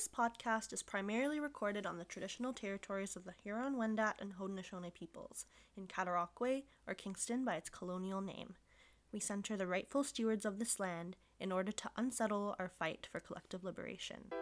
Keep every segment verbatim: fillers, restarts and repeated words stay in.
This podcast is primarily recorded on the traditional territories of the Huron-Wendat and Haudenosaunee peoples, in Cataraqui, or Kingston by its colonial name. We center the rightful stewards of this land in order to unsettle our fight for collective liberation.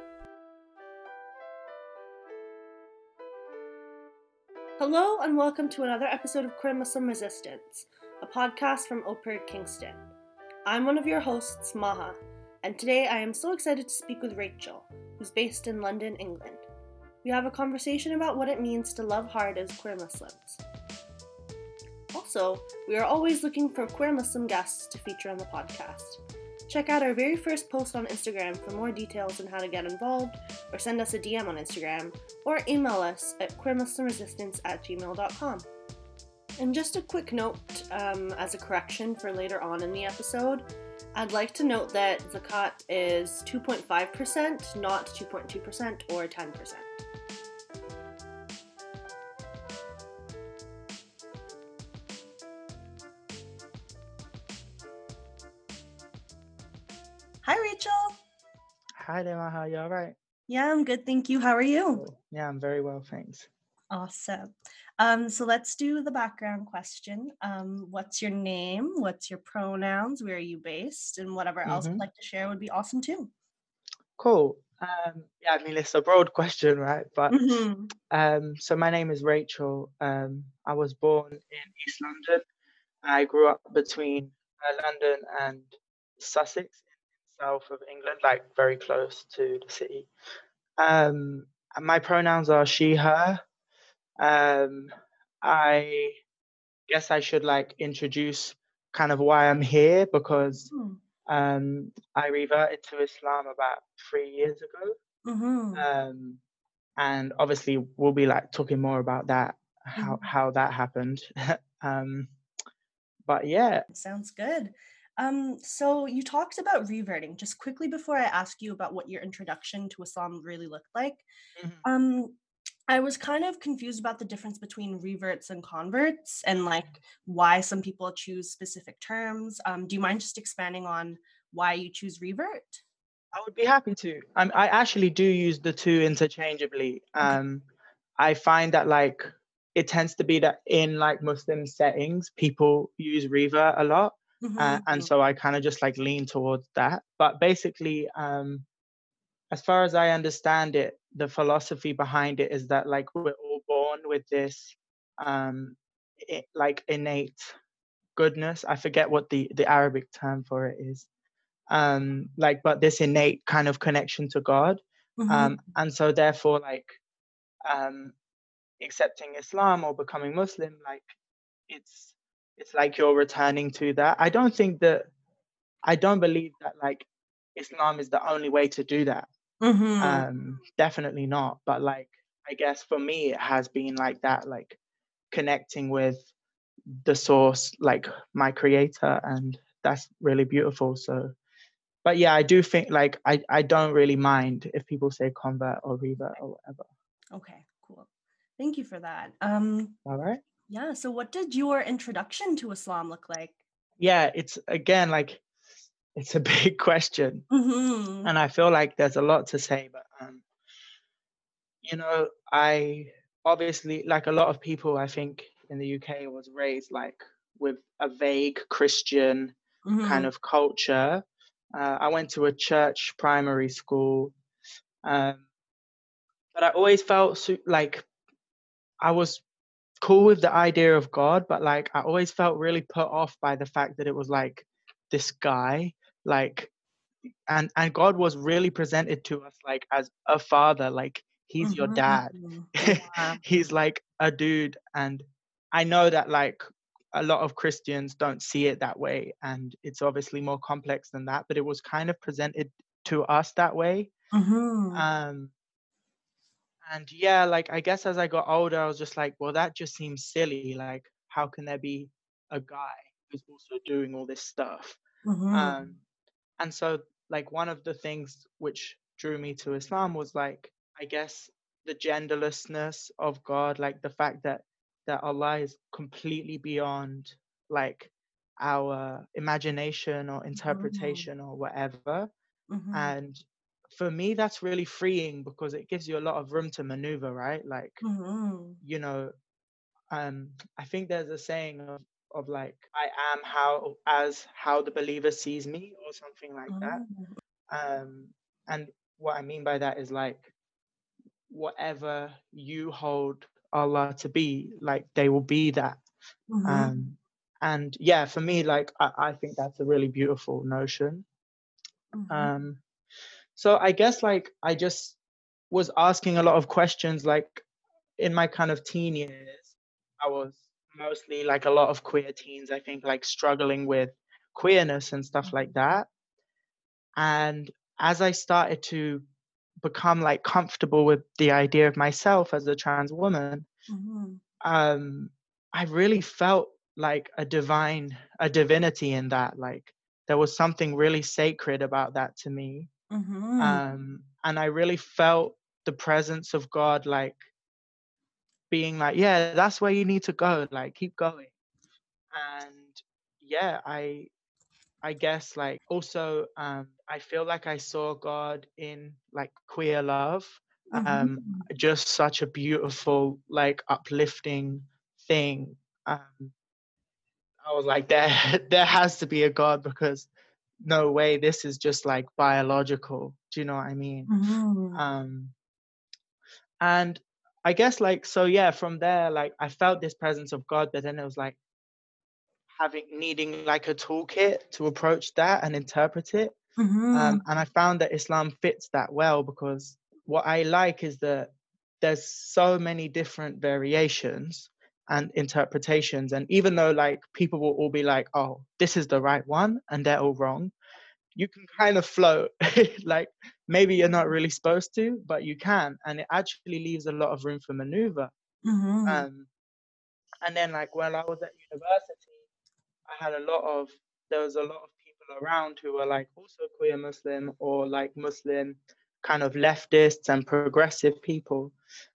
Hello and welcome to another episode of Queer Muslim Resistance, a podcast from Oper Kingston. I'm one of your hosts, Maha, and today I am so excited to speak with Rachel, who's based in London, England. We have a conversation about what it means to love hard as queer Muslims. Also, we are always looking for queer Muslim guests to feature on the podcast. Check out our very first post on Instagram for more details on how to get involved, or send us a D M on Instagram, or email us at queermuslimresistance at gmail dot com. And just a quick note um, as a correction for later on in the episode, I'd like to note that zakat is two point five percent, not two point two percent or ten percent. Hi, Rachel. Hi there, Maha. You all right? Yeah, I'm good. Thank you. How are you? Cool. Yeah, I'm very well, thanks. Awesome. Um, so let's do the background question. Um, what's your name? What's your pronouns? Where are you based? And whatever else Mm-hmm. you'd like to share would be awesome too. Cool. Um, yeah, I mean, it's a broad question, right? But Mm-hmm. um, so my name is Rachel. Um, I was born in East London. I grew up between uh, London and Sussex in south of England, like very close to the city. Um, and my pronouns are she, her. Um, I guess I should like introduce kind of why I'm here because um, I reverted to Islam about three years ago. Mm-hmm. Um, and obviously we'll be like talking more about that, how, Mm-hmm. how that happened. um, but yeah. Sounds good. Um, so you talked about reverting. Just quickly before I ask you about what your introduction to Islam really looked like, Mhm. um, I was kind of confused about the difference between reverts and converts and like why some people choose specific terms. Um, do you mind just expanding on why you choose revert? I would be happy to. Um, I actually do use the two interchangeably. Okay. Um, I find that like it tends to be that in like Muslim settings, people use revert a lot. Uh, and Mm-hmm. so I kind of just like lean towards that. But basically, um, as far as I understand it, the philosophy behind it is that like we're all born with this um, I- like innate goodness. I forget what the the Arabic term for it is. Um, like, but this innate kind of connection to God. Mm-hmm. Um, and so therefore, like um, accepting Islam or becoming Muslim, like it's it's like you're returning to that. I don't think that I don't believe that like Islam is the only way to do that. Mm-hmm. Um, definitely not. But like I guess for me it has been like that, like connecting with the source, like my creator, and that's really beautiful. So but yeah, I do think like I, I don't really mind if people say convert or revert or whatever. Okay, cool. Thank you for that. Um, All right. yeah, so what did your introduction to Islam look like? Yeah, it's again like it's a big question. Mm-hmm. And I feel like there's a lot to say, but um, you know, I obviously like a lot of people I think in the U K was raised like with a vague Christian kind Mm-hmm. of culture. Uh, I went to a church primary school, um, but I always felt su- like I was cool with the idea of God, but like I always felt really put off by the fact that it was like this guy, like and and God was really presented to us like as a father, like he's your dad. Mm-hmm. Yeah. He's like a dude, and I know that like a lot of Christians don't see it that way, and it's obviously more complex than that, but it was kind of presented to us that way. Mm-hmm. Um and yeah, like I guess as I got older, I was just like, well, that just seems silly. Like, how can there be a guy who's also doing all this stuff? Mm-hmm. Um, and so, like, one of the things which drew me to Islam was like, I guess, the genderlessness of God, like the fact that that Allah is completely beyond like our imagination or Mm-hmm. interpretation or whatever. Mm-hmm. And for me, that's really freeing because it gives you a lot of room to maneuver, right? Like, Mm-hmm. you know, um, I think there's a saying of, of like, I am how as how the believer sees me, or something like that. Mm-hmm. Um, and what I mean by that is like, whatever you hold Allah to be, like they will be that. Mm-hmm. Um, and yeah, for me, like I, I think that's a really beautiful notion. Mm-hmm. Um, so I guess like I just was asking a lot of questions. Like in my kind of teen years, I was mostly like a lot of queer teens, I think, like struggling with queerness and stuff like that. And as I started to become like comfortable with the idea of myself as a trans woman, Mm-hmm. um, I really felt like a divine, a divinity in that. Like there was something really sacred about that to me. Mm-hmm. Um, and I really felt the presence of God, like being like, yeah, that's where you need to go. Like keep going. And yeah, I I guess like also um I feel like I saw God in like queer love. Um Mm-hmm. just such a beautiful, like uplifting thing. Um I was like there there has to be a God because no way this is just like biological. Do you know what I mean? Mm-hmm. Um and I guess like so yeah, from there like I felt this presence of God, but then it was like having needing like a toolkit to approach that and interpret it. Mm-hmm. Um, and I found that Islam fits that well because what I like is that there's so many different variations and interpretations. And even though like people will all be like, oh, this is the right one and they're all wrong, you can kind of float. Like maybe you're not really supposed to, but you can. And it actually leaves a lot of room for maneuver. Mm-hmm. Um, and then like when I was at university, I had a lot of there was a lot of people around who were like also queer Muslim or like Muslim kind of leftists and progressive people.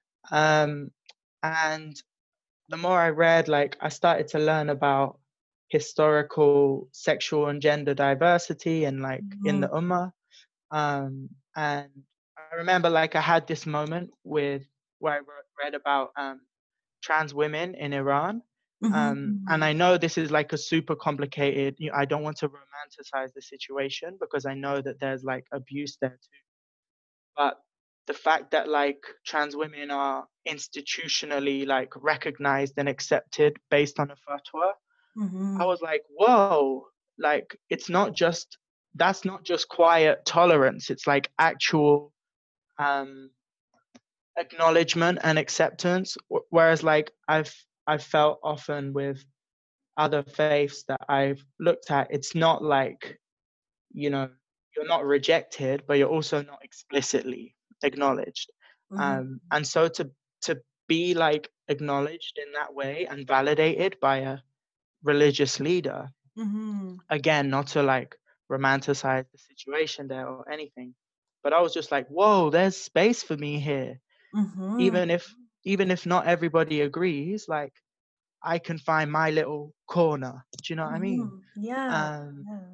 Um, and the more I read, like I started to learn about historical sexual and gender diversity and like in Mm-hmm. the Ummah. Um, and I remember like I had this moment with where I re- read about um, trans women in Iran. Um, and Mm-hmm. I know this is like a super complicated, you know, I don't want to romanticize the situation because I know that there's like abuse there too. But the fact that like trans women are institutionally like recognized and accepted based on a fatwa, I Mm-hmm. was like, whoa, like it's not just, that's not just quiet tolerance, it's like actual um, acknowledgement and acceptance. Wh- Whereas like I've I've felt often with other faiths that I've looked at, it's not like, you know, you're not rejected, but you're also not explicitly acknowledged. Mm-hmm. Um, and so to to be like acknowledged in that way and validated by a religious leader, Mm-hmm. again, not to like romanticize the situation there or anything, but I was just like, whoa, there's space for me here. Mm-hmm. Even if even if not everybody agrees, like I can find my little corner. Do you know what I mean? Mm-hmm. Yeah. Um, Yeah.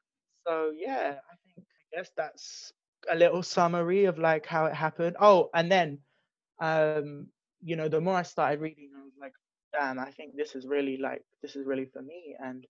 so yeah, I think I guess that's a little summary of like how it happened. Oh, and then um, you know, the more I started reading, I was like, damn, I think this is really like this is really for me. And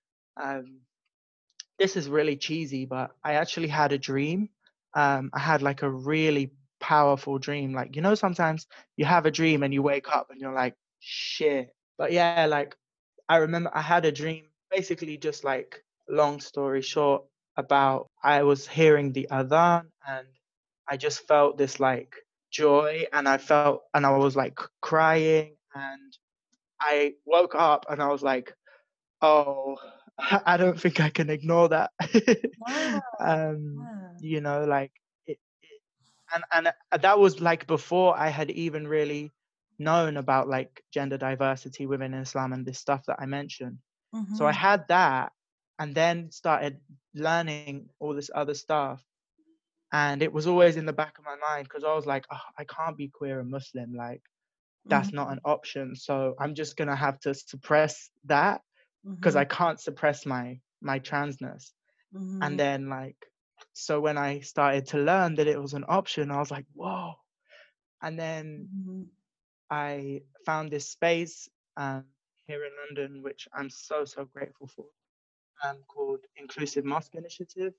um, this is really cheesy, but I actually had a dream. Um, I had like a really powerful dream. Like, you know, sometimes you have a dream and you wake up and you're like, shit. But yeah, like I remember I had a dream, basically just like long story short, about I was hearing the adhan and I just felt this like joy and I felt and I was like crying and I woke up and I was like, oh, I don't think I can ignore that. Yeah. um, Yeah. you know, like it, it, and and uh, that was like before I had even really known about like gender diversity within Islam and this stuff that I mentioned. So I Mm-hmm. had that, and then started learning all this other stuff, and it was always in the back of my mind because I was like, oh, I can't be queer and Muslim, like that's not Mm-hmm. an option. So I'm just gonna have to suppress that because Mm-hmm. I can't suppress my my transness. And Mm-hmm. then like so when I started to learn that it was an option, I was like, whoa. And then Mhm. I found this space um, here in London, which I'm so, so grateful for, um, called Inclusive Mosque Initiative.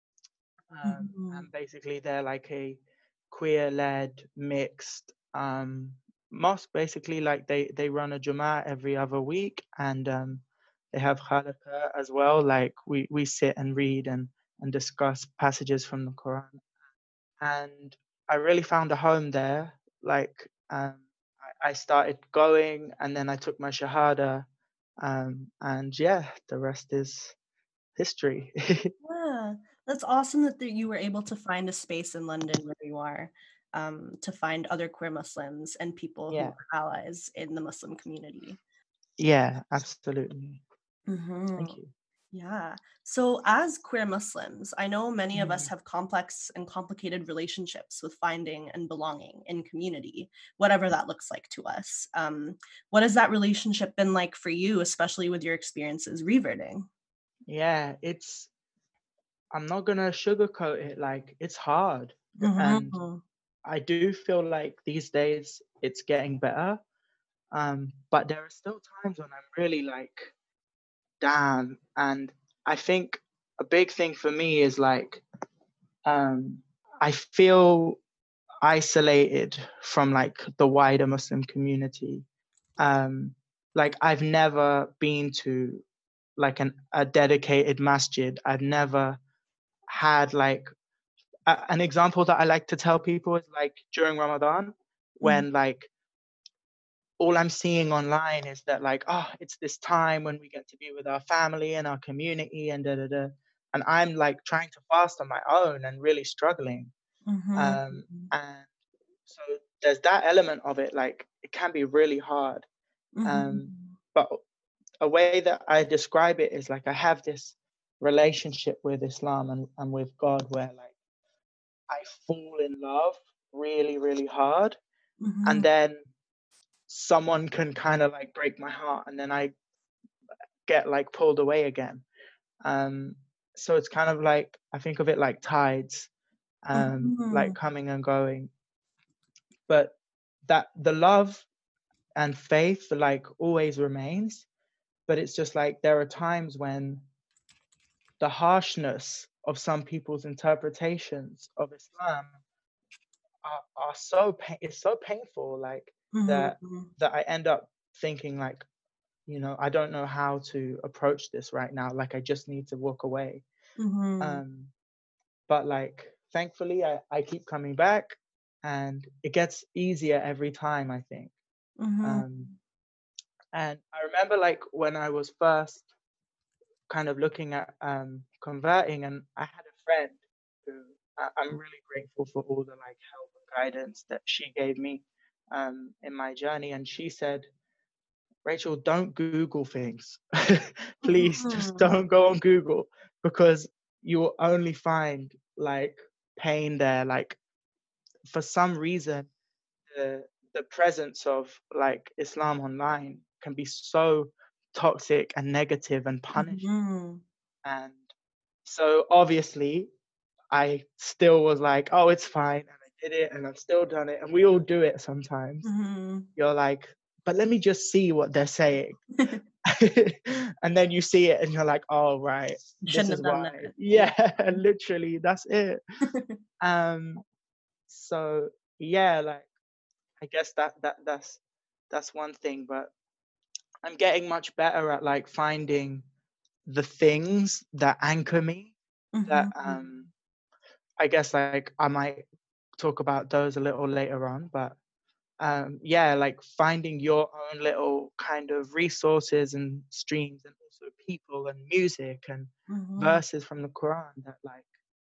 Um, Mhm. and basically, they're like a queer-led, mixed um, mosque. Basically, like they they run a Jummah every other week, and um, they have Halaqah as well. Like we we sit and read and and discuss passages from the Quran. And I really found a home there. Like um, I, I started going, and then I took my Shahada, um, and yeah, the rest is history. Yeah, that's awesome that that you were able to find a space in London where you are, um, to find other queer Muslims and people who Yeah, are allies in the Muslim community. yeah, absolutely. Hmm. Thank you. Yeah. So, as queer Muslims, I know many of us Mm. have complex and complicated relationships with finding and belonging in community, whatever that looks like to us. Um, what has that relationship been like for you, especially with your experiences reverting? Yeah, it's, I'm not gonna sugarcoat it. Like, it's hard. And Hmm. I do feel like these days it's getting better. Um, but there are still times when I'm really like, damn. And I think a big thing for me is like, um, I feel isolated from like the wider Muslim community. Um, like I've never been to like an a dedicated masjid. I've never had like a, an example that I like to tell people is like during Ramadan Hmm. when like all I'm seeing online is that like, oh, it's this time when we get to be with our family and our community and da da da. And I'm like trying to fast on my own and really struggling. Hmm. Um, and so there's that element of it. Like it can be really hard. Um, Hmm. but a way that I describe it is like I have this relationship with Islam and, and with God where like I fall in love really, really hard. And Hmm. then someone can kind of like break my heart and then I get like pulled away again. Um, so it's kind of like, I think of it like tides, um, like Hmm. coming and going. But that the love and faith like always remains. But it's just like there are times when the harshness of some people's interpretations of Islam are, are so pain it's so painful like that Hmm. that I end up thinking like, you know, I don't know how to approach this right now. Like I just need to walk away. Hmm. Um, but like thankfully I, I keep coming back and it gets easier every time, I think. Hmm. Um, and I remember like when I was first kind of looking at um, converting, and I had a friend who I, I'm really grateful for all the like help and guidance that she gave me um, in my journey. And she said, Rachel, don't Google things. Please just Hmm. don't go on Google because you will only find like pain there. Like for some reason, the the presence of like Islam online can be so toxic and negative and punishing. Hmm. And so obviously I still was like, oh, it's fine. And I did it and I've still done it. And we all do it sometimes. Hmm. You're like, but let me just see what they're saying. And then you see it and you're like, oh, right, this Shouldn't is have done why. that. Yeah. Yeah, literally, that's it. Um, so yeah, like I guess that that that's that's one thing, but I'm getting much better at like finding the things that anchor me that Mhm. um I guess like I might talk about those a little later on, but um, yeah, like finding your own little kind of resources and streams and also people and music and Mhm. verses from the Quran that like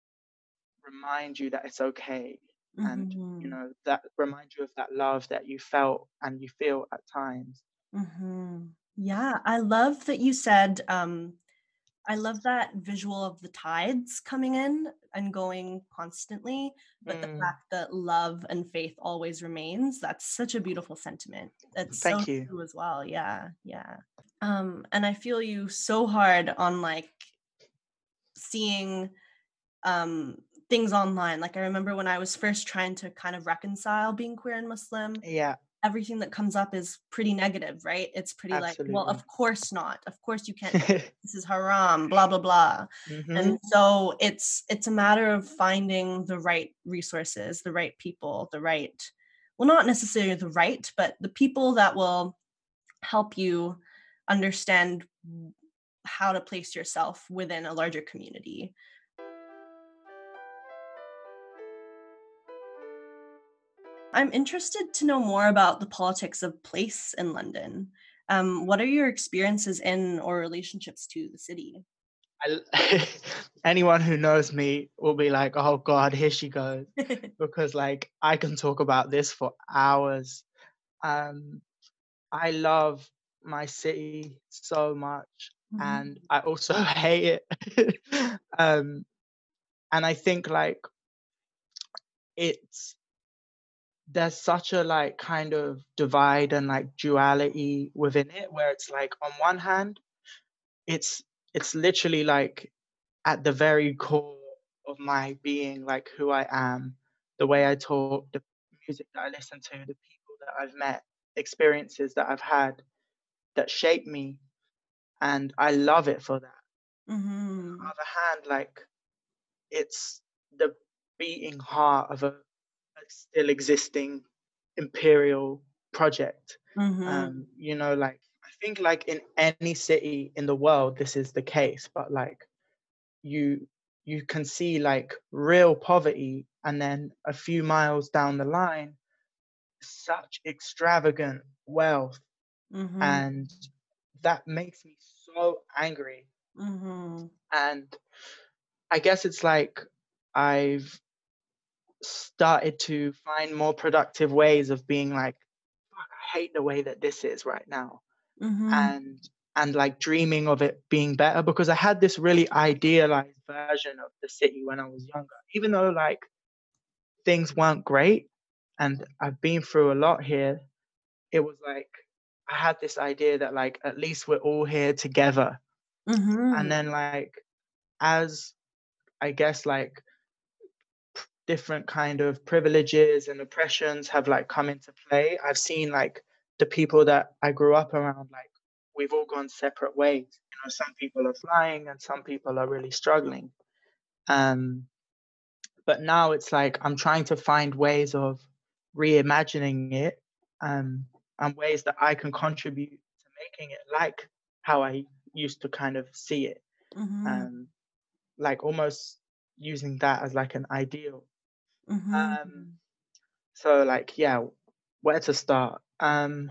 remind you that it's okay and you Mhm. know that remind you of that love that you felt and you feel at times. Mhm. Yeah, I love that you said, um, I love that visual of the tides coming in and going constantly, but the Mm, fact that love and faith always remains, that's such a beautiful sentiment. That's so thank you. true as well. Yeah, yeah. Um, and I feel you so hard on like seeing um, things online. Like I remember when I was first trying to kind of reconcile being queer and Muslim, Yeah, everything that comes up is pretty negative, right? It's pretty like, well, absolutely. of course not. Of course you can't do this. This is haram, blah blah blah. hmm And so it's it's a matter of finding the right resources, the right people, the right, well, not necessarily the right, but the people that will help you understand how to place yourself within a larger community. I'm interested to know more about the politics of place in London. Um, what are your experiences in or relationships to the city? I, anyone who knows me will be like, oh God, here she goes. Because like I can talk about this for hours. Um, I love my city so much, and Mhm, I also hate it. um, and I think like it's there's such a like kind of divide and like duality within it, where it's like on one hand, it's it's literally like at the very core of my being, like who I am, the way I talk, the music that I listen to, the people that I've met, experiences that I've had that shape me, and I love it for that. On mhm, the other hand, like it's the beating heart of a, a still existing imperial project. mhm, Um, you know, like I think like in any city in the world, this is the case, but like you you can see like real poverty, and then a few miles down the line such extravagant wealth, mhm, and that makes me so angry. mhm, And I guess it's like I've started to find more productive ways of being like, fuck, I hate the way that this is right now, mhm, and and like dreaming of it being better, because I had this really idealized version of the city when I was younger, even though like things weren't great and I've been through a lot here. It was like I had this idea that like at least we're all here together. And mhm, then like as I guess like different kind of privileges and oppressions have like come into play, I've seen like the people that I grew up around, like we've all gone separate ways. You know, some people are flying and some people are really struggling. Um, but now it's like I'm trying to find ways of reimagining it, um, and ways that I can contribute to making it like how I used to kind of see it. mhm, Um, like almost using that as like an ideal. mhm, Um, so like yeah, where to start? Um,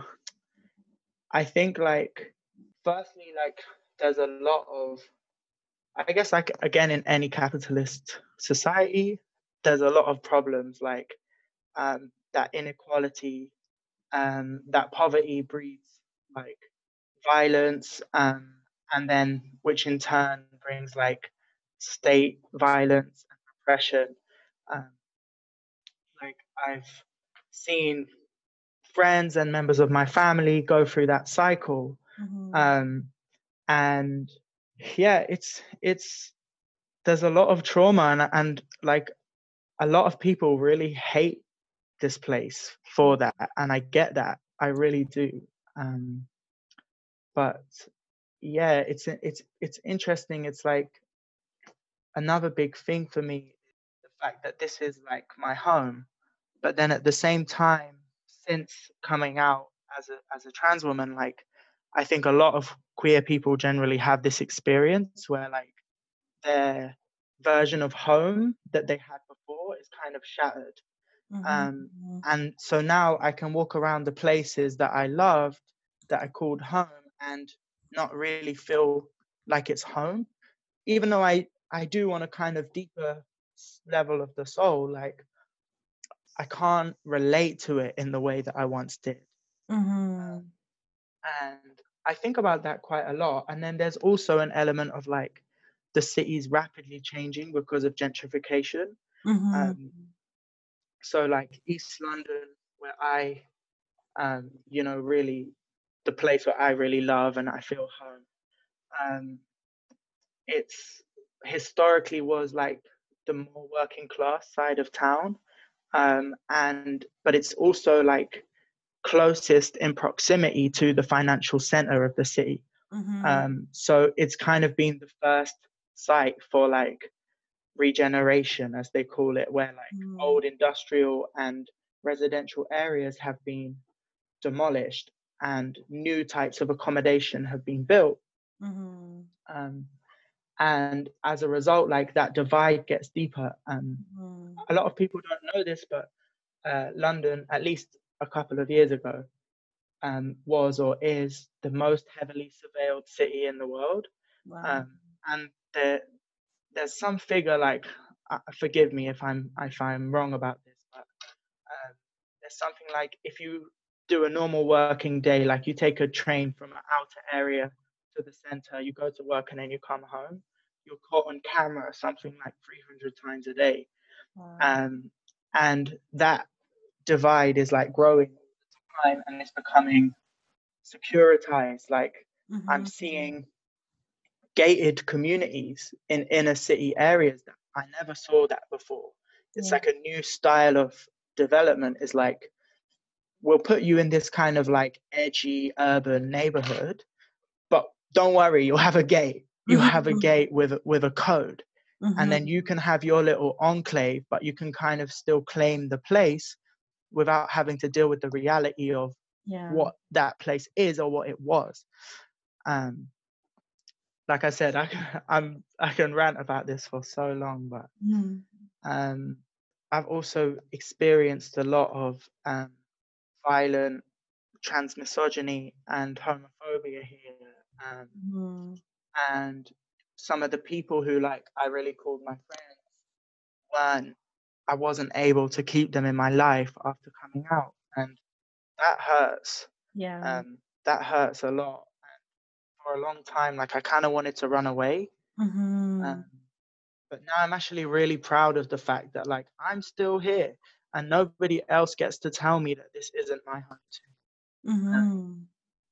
I think like firstly like there's a lot of, I guess like again in any capitalist society, there's a lot of problems like um, that inequality, um, that poverty breeds like violence, um, and then which in turn brings like state violence and repression. Um, like I've seen friends and members of my family go through that cycle, mhm, um, and yeah, it's it's there's a lot of trauma, and and like a lot of people really hate this place for that, and I get that, I really do. Um, but yeah, it's it's it's interesting. It's like another big thing for me, the fact that this is like my home, but then at the same time, since coming out as a as a trans woman, like I think a lot of queer people generally have this experience where like their version of home that they had before is kind of shattered. mhm, Um, and so now I can walk around the places that I loved, that I called home, and not really feel like it's home, even though I, I do on a kind of deeper level of the soul, like I can't relate to it in the way that I once did. mhm, And I think about that quite a lot. And then there's also an element of like the city's rapidly changing because of gentrification. mhm, Um, so like East London, where I um, you know, really the place where I really love and I feel home. Um, it's historically was like the more working class side of town, um, and but it's also like closest in proximity to the financial center of the city. Mm-hmm. Um, so it's kind of been the first site for like regeneration, as they call it, where like Mm. old industrial and residential areas have been demolished and new types of accommodation have been built. Mm-hmm. Um, and as a result, like that divide gets deeper. Um, Mm-hmm. a lot of people don't know this, but uh, London, at least a couple of years ago, um, was or is the most heavily surveilled city in the world. Wow. Um, and there, there's some figure like, uh, forgive me if I'm if I'm wrong about this, but uh, there's something like if you do a normal working day, like you take a train from an outer area to the center, you go to work and then you come home, you're caught on camera something like three hundred times a day. Wow. Um, and that divide is like growing all the time and it's becoming securitized. Like Mm-hmm. I'm seeing gated communities in inner city areas that I never saw that before. It's Yeah. like a new style of development. Is like we'll put you in this kind of like edgy urban neighborhood, but don't worry, you'll have a gate. You have a gate with with a code, Mm-hmm. and then you can have your little enclave, but you can kind of still claim the place without having to deal with the reality of Yeah. what that place is or what it was. Um, like I said, I can, I'm I can rant about this for so long, but Mm-hmm. um, I've also experienced a lot of um, violent transmisogyny and homophobia here, um, Mm-hmm. and some of the people who like I really called my friends weren't. I wasn't able to keep them in my life after coming out, and that hurts. Yeah. Um, that hurts a lot. For a long time, like I kind of wanted to run away. Mm-hmm. Um, but now I'm actually really proud of the fact that like I'm still here and nobody else gets to tell me that this isn't my home too. Mm-hmm. Um,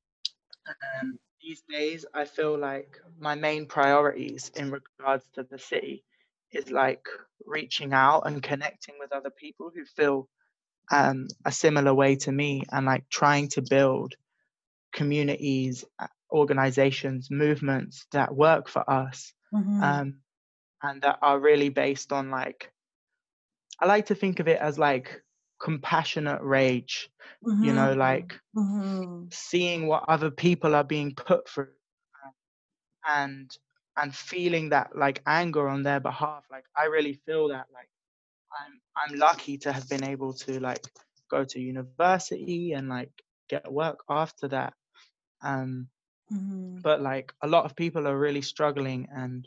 and these days, I feel like my main priorities in regards to the city is like reaching out and connecting with other people who feel um, a similar way to me and like trying to build communities, uh, organizations, movements that work for us. Mm-hmm. Um, and that are really based on like, I like to think of it as like compassionate rage, Mm-hmm. you know, like Mm-hmm. seeing what other people are being put through, um, and and feeling that like anger on their behalf. Like I really feel that like I'm I'm lucky to have been able to like go to university and like get work after that. Um, Mm-hmm. but like a lot of people are really struggling, and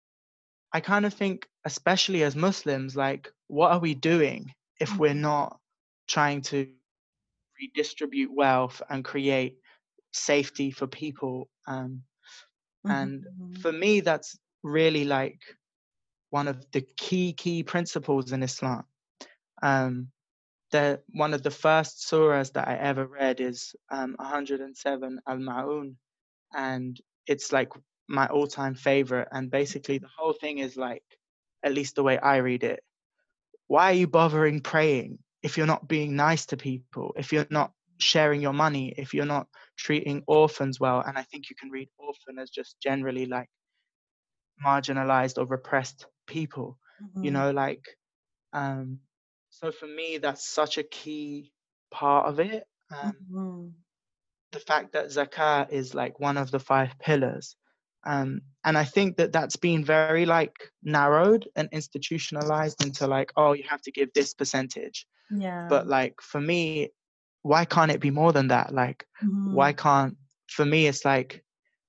I kind of think, especially as Muslims, like, what are we doing if we're not trying to redistribute wealth and create safety for people? Um, and Mm-hmm. for me, that's really like one of the key, key principles in Islam. Um, the, one of the first surahs that I ever read is um, one hundred seven Al-Ma'un, and it's like my all-time favorite. And basically the whole thing is like, at least the way I read it, why are you bothering praying if you're not being nice to people, if you're not sharing your money, if you're not treating orphans well? And I think you can read orphan as just generally like marginalized or repressed people, Mm-hmm. you know, like um so for me that's such a key part of it. um Mm-hmm. the fact that zakah is like one of the five pillars. Um, and I think that that's been very like narrowed and institutionalized into like, oh, you have to give this percentage. Yeah. But like for me, why can't it be more than that? Like, Mm-hmm. why can't, for me, it's like,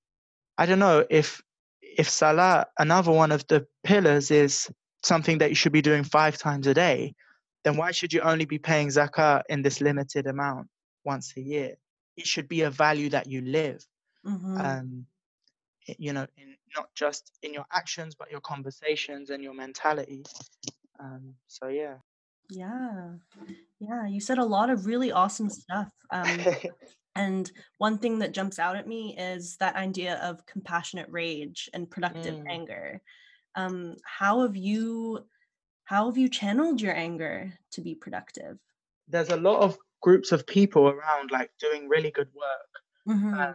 I don't know, if if salah, another one of the pillars, is something that you should be doing five times a day, then why should you only be paying zakah in this limited amount once a year? It should be a value that you live, Mm-hmm. um, i- you know, in, not just in your actions, but your conversations and your mentality. Um, so yeah. Yeah. Yeah. You said a lot of really awesome stuff. Um, and one thing that jumps out at me is that idea of compassionate rage and productive Mm. anger. Um, how have you How have you channeled your anger to be productive? There's a lot of groups of people around like doing really good work. Mm-hmm. Um,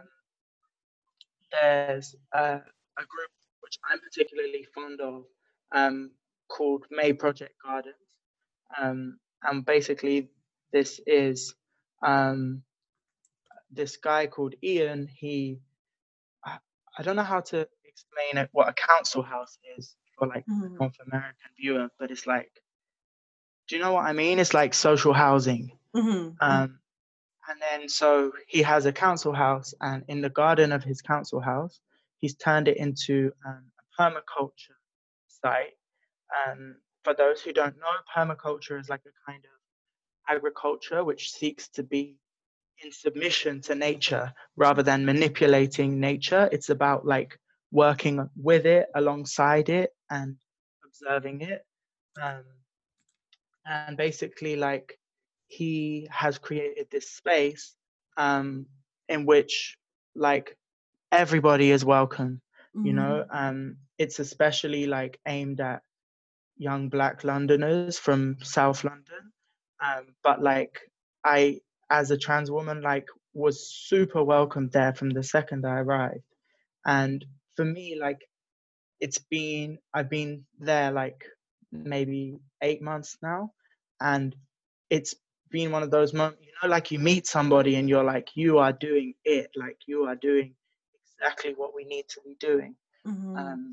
there's a, a group which I'm particularly fond of um, called May Project Gardens. Um, and basically, this is um, this guy called Ian. He, I, I don't know how to explain it, what a council house is for like the Mm-hmm. North American viewer, but it's like, do you know what I mean? It's like social housing. Mm-hmm. Um, and then so he has a council house, and in the garden of his council house, he's turned it into um, a permaculture site. Um, for those who don't know, permaculture is like a kind of agriculture which seeks to be in submission to nature rather than manipulating nature. It's about like working with it, alongside it, and observing it. Um, and basically, like, he has created this space um, in which like everybody is welcome. You Mm-hmm. know, um, it's especially like aimed at young Black Londoners from South London. Um, but like I, as a trans woman, like was super welcomed there from the second I arrived. And for me, like it's been, I've been there like maybe eight months now, and it's been one of those moments, you know, like you meet somebody and you're like, you are doing it, like you are doing exactly what we need to be doing. Mm-hmm. Um,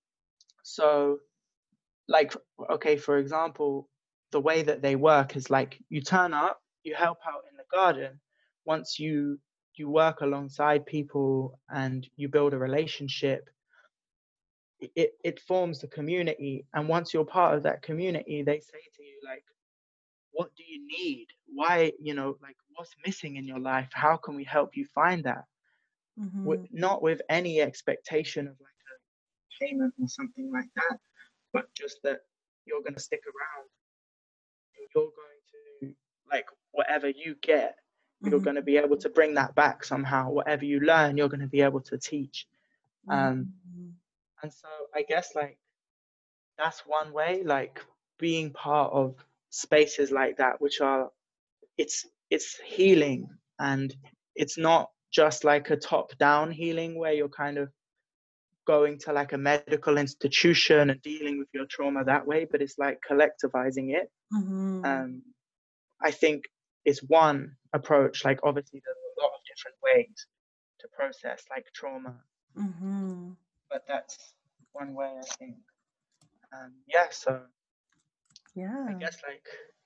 so like okay, for example, the way that they work is like you turn up, you help out in the garden. Once you you work alongside people and you build a relationship, it, it forms the community. And once you're part of that community, they say to you like, what do you need? Why, you know, like what's missing in your life? How can we help you find that? With, Mm-hmm. not with any expectation of like a payment or something like that, but just that you're going to stick around, you're going to like whatever you get, you're going to be able to bring that back somehow. Whatever you learn, you're going to be able to teach. Um, Mm-hmm. and so I guess like that's one way, like being part of spaces like that, which are it's it's healing, and it's not just like a top down healing where you're kind of going to like a medical institution and dealing with your trauma that way, but it's like collectivizing it. Mm-hmm. Um, I think is one approach. Like obviously there's a lot of different ways to process like trauma, Mm-hmm. but that's one way I think. Um, yeah, so I Yeah. guess like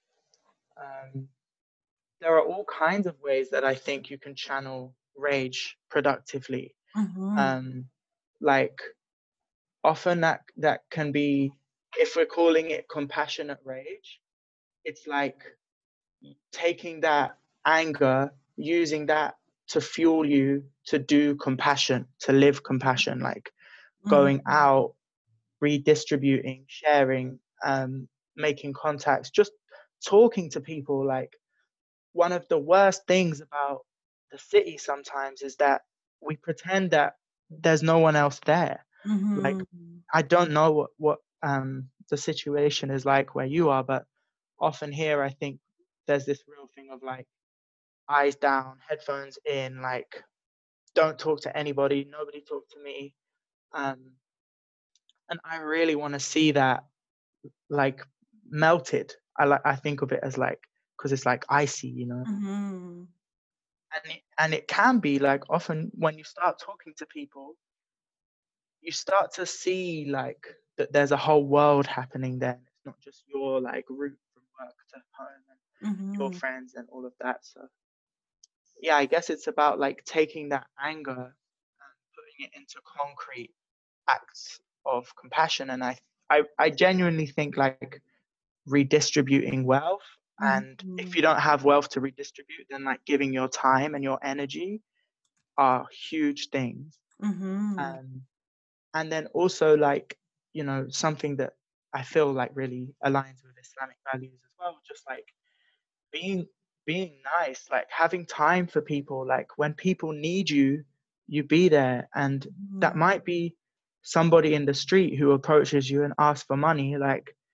um, there are all kinds of ways that I think you can channel rage productively. Mm-hmm. Um, like often that that can be, if we're calling it compassionate rage, it's like taking that anger, using that to fuel you to do compassion, to live compassion, like going Mm-hmm. out, redistributing, sharing, um, making contacts, just talking to people. Like one of the worst things about the city sometimes is that we pretend that there's no one else there. Like Mm-hmm. I don't know what what um, the situation is like where you are, but often here I think there's this real thing of like eyes down, headphones in, like don't talk to anybody, nobody talk to me. Um, and I really want to see that like melted. I like I think of it as like because it's like icy, you know. Mm-hmm. And it, and it can be like often when you start talking to people, you start to see like that there's a whole world happening there. It's not just your like route from work to home and your Mm-hmm. friends and all of that. So yeah, I guess it's about like taking that anger and putting it into concrete acts of compassion. And I, I, I genuinely think like redistributing wealth. And if Mm-hmm. you don't have wealth to redistribute, then like giving your time and your energy are huge things. Mm-hmm. Um, and then also like, you know, something that I feel like really aligns with Islamic values as well, just like being being nice, like having time for people, like when people need you, you be there. And that Mm-hmm. might be somebody in the street who approaches you and asks for money. Like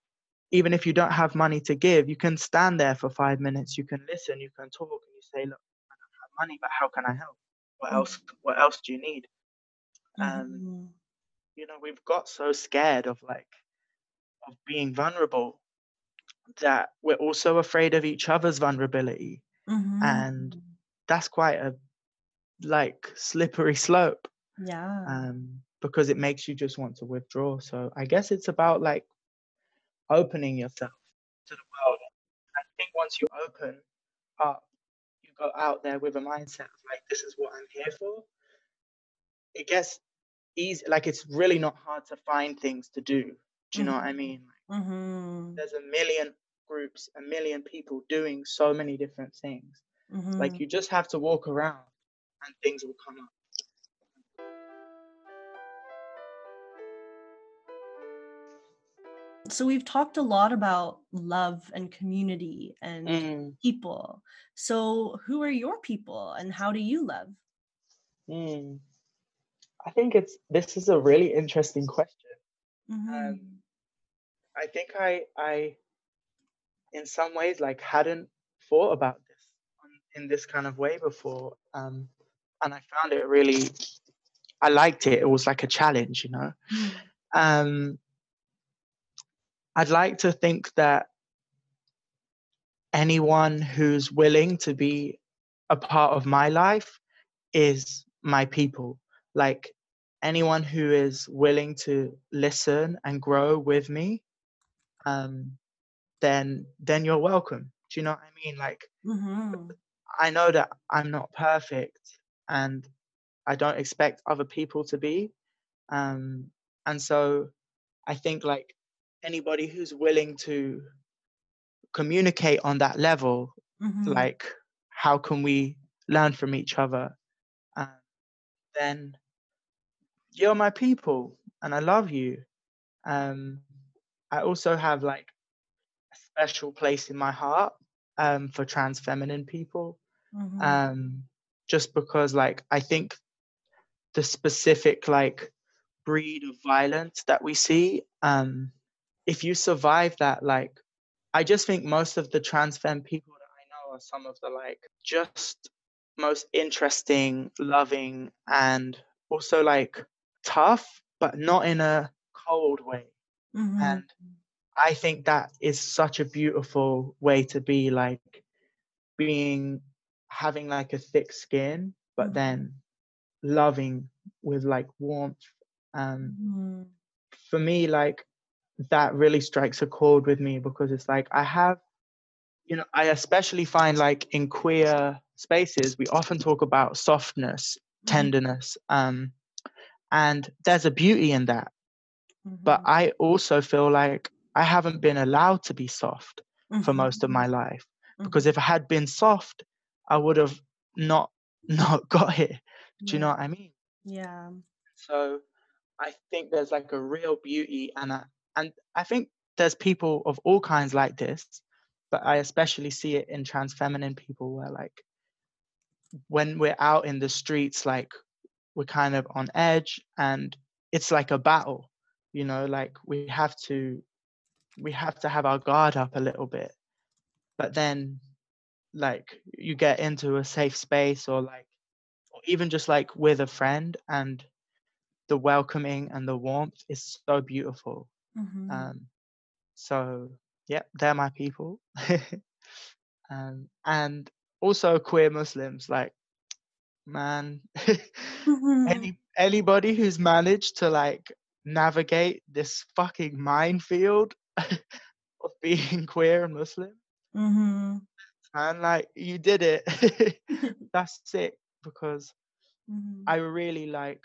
even if you don't have money to give, you can stand there for five minutes, you can listen, you can talk, and you say, look, I don't have money, but how can I help? What else, what else do you need? Um, Mm-hmm. you know, we've got so scared of like, of being vulnerable that we're also afraid of each other's vulnerability. Mm-hmm. And that's quite a like slippery slope. Yeah. Um, because it makes you just want to withdraw. So I guess it's about like opening yourself to the world. I think once you open up, you go out there with a mindset of like, this is what I'm here for. It gets easy. Like, it's really not hard to find things to do. Do you know what I mean? Like, Mm-hmm. there's a million groups, a million people doing so many different things. Mm-hmm. Like, you just have to walk around and things will come up. So we've talked a lot about love and community and Mm, people. So who are your people and how do you love? mm. I think it's this is a really interesting question. Mm-hmm. Um, I think I I in some ways like hadn't thought about this on, in this kind of way before, um, and I found it really. I liked it. It was like a challenge, you know. Mm-hmm. Um, I'd like to think that anyone who's willing to be a part of my life is my people. Like, anyone who is willing to listen and grow with me, um, then then you're welcome. Do you know what I mean? Like, Mm-hmm. I know that I'm not perfect, and I don't expect other people to be. Um, and so I think like anybody who's willing to communicate on that level, Mm-hmm. like, how can we learn from each other? Um, then you're my people, and I love you. Um, I also have like a special place in my heart, um, for trans feminine people, Mm-hmm. um, just because like I think the specific like breed of violence that we see, um, if you survive that, like, I just think most of the trans femme people that I know are some of the like just most interesting, loving, and also like tough, but not in a cold way. Mm-hmm. And I think that is such a beautiful way to be, like being having like a thick skin, but Mm-hmm. then loving with like warmth. Um, Mm-hmm. for me, like, that really strikes a chord with me because it's like I have, you know, I especially find like in queer spaces, we often talk about softness, tenderness, um, and there's a beauty in that. But Mm-hmm. I also feel like I haven't been allowed to be soft for Mm-hmm. most of my life, because Mm-hmm. if I had been soft, I would have not not got here. Do you know Yeah. what I mean? Yeah. So I think there's like a real beauty, and I, and I think there's people of all kinds like this, but I especially see it in trans feminine people where like when we're out in the streets, like we're kind of on edge and it's like a battle, you know, like we have to we have to have our guard up a little bit. But then like you get into a safe space, or like or even just like with a friend, and the welcoming and the warmth is so beautiful. Mm-hmm. Um, so yeah, they're my people. um, and also queer Muslims, like, man, Mm-hmm. any anybody who's managed to like navigate this fucking minefield of being queer and Muslim, Mm-hmm. and like you did it. That's sick, because Mm-hmm. I really like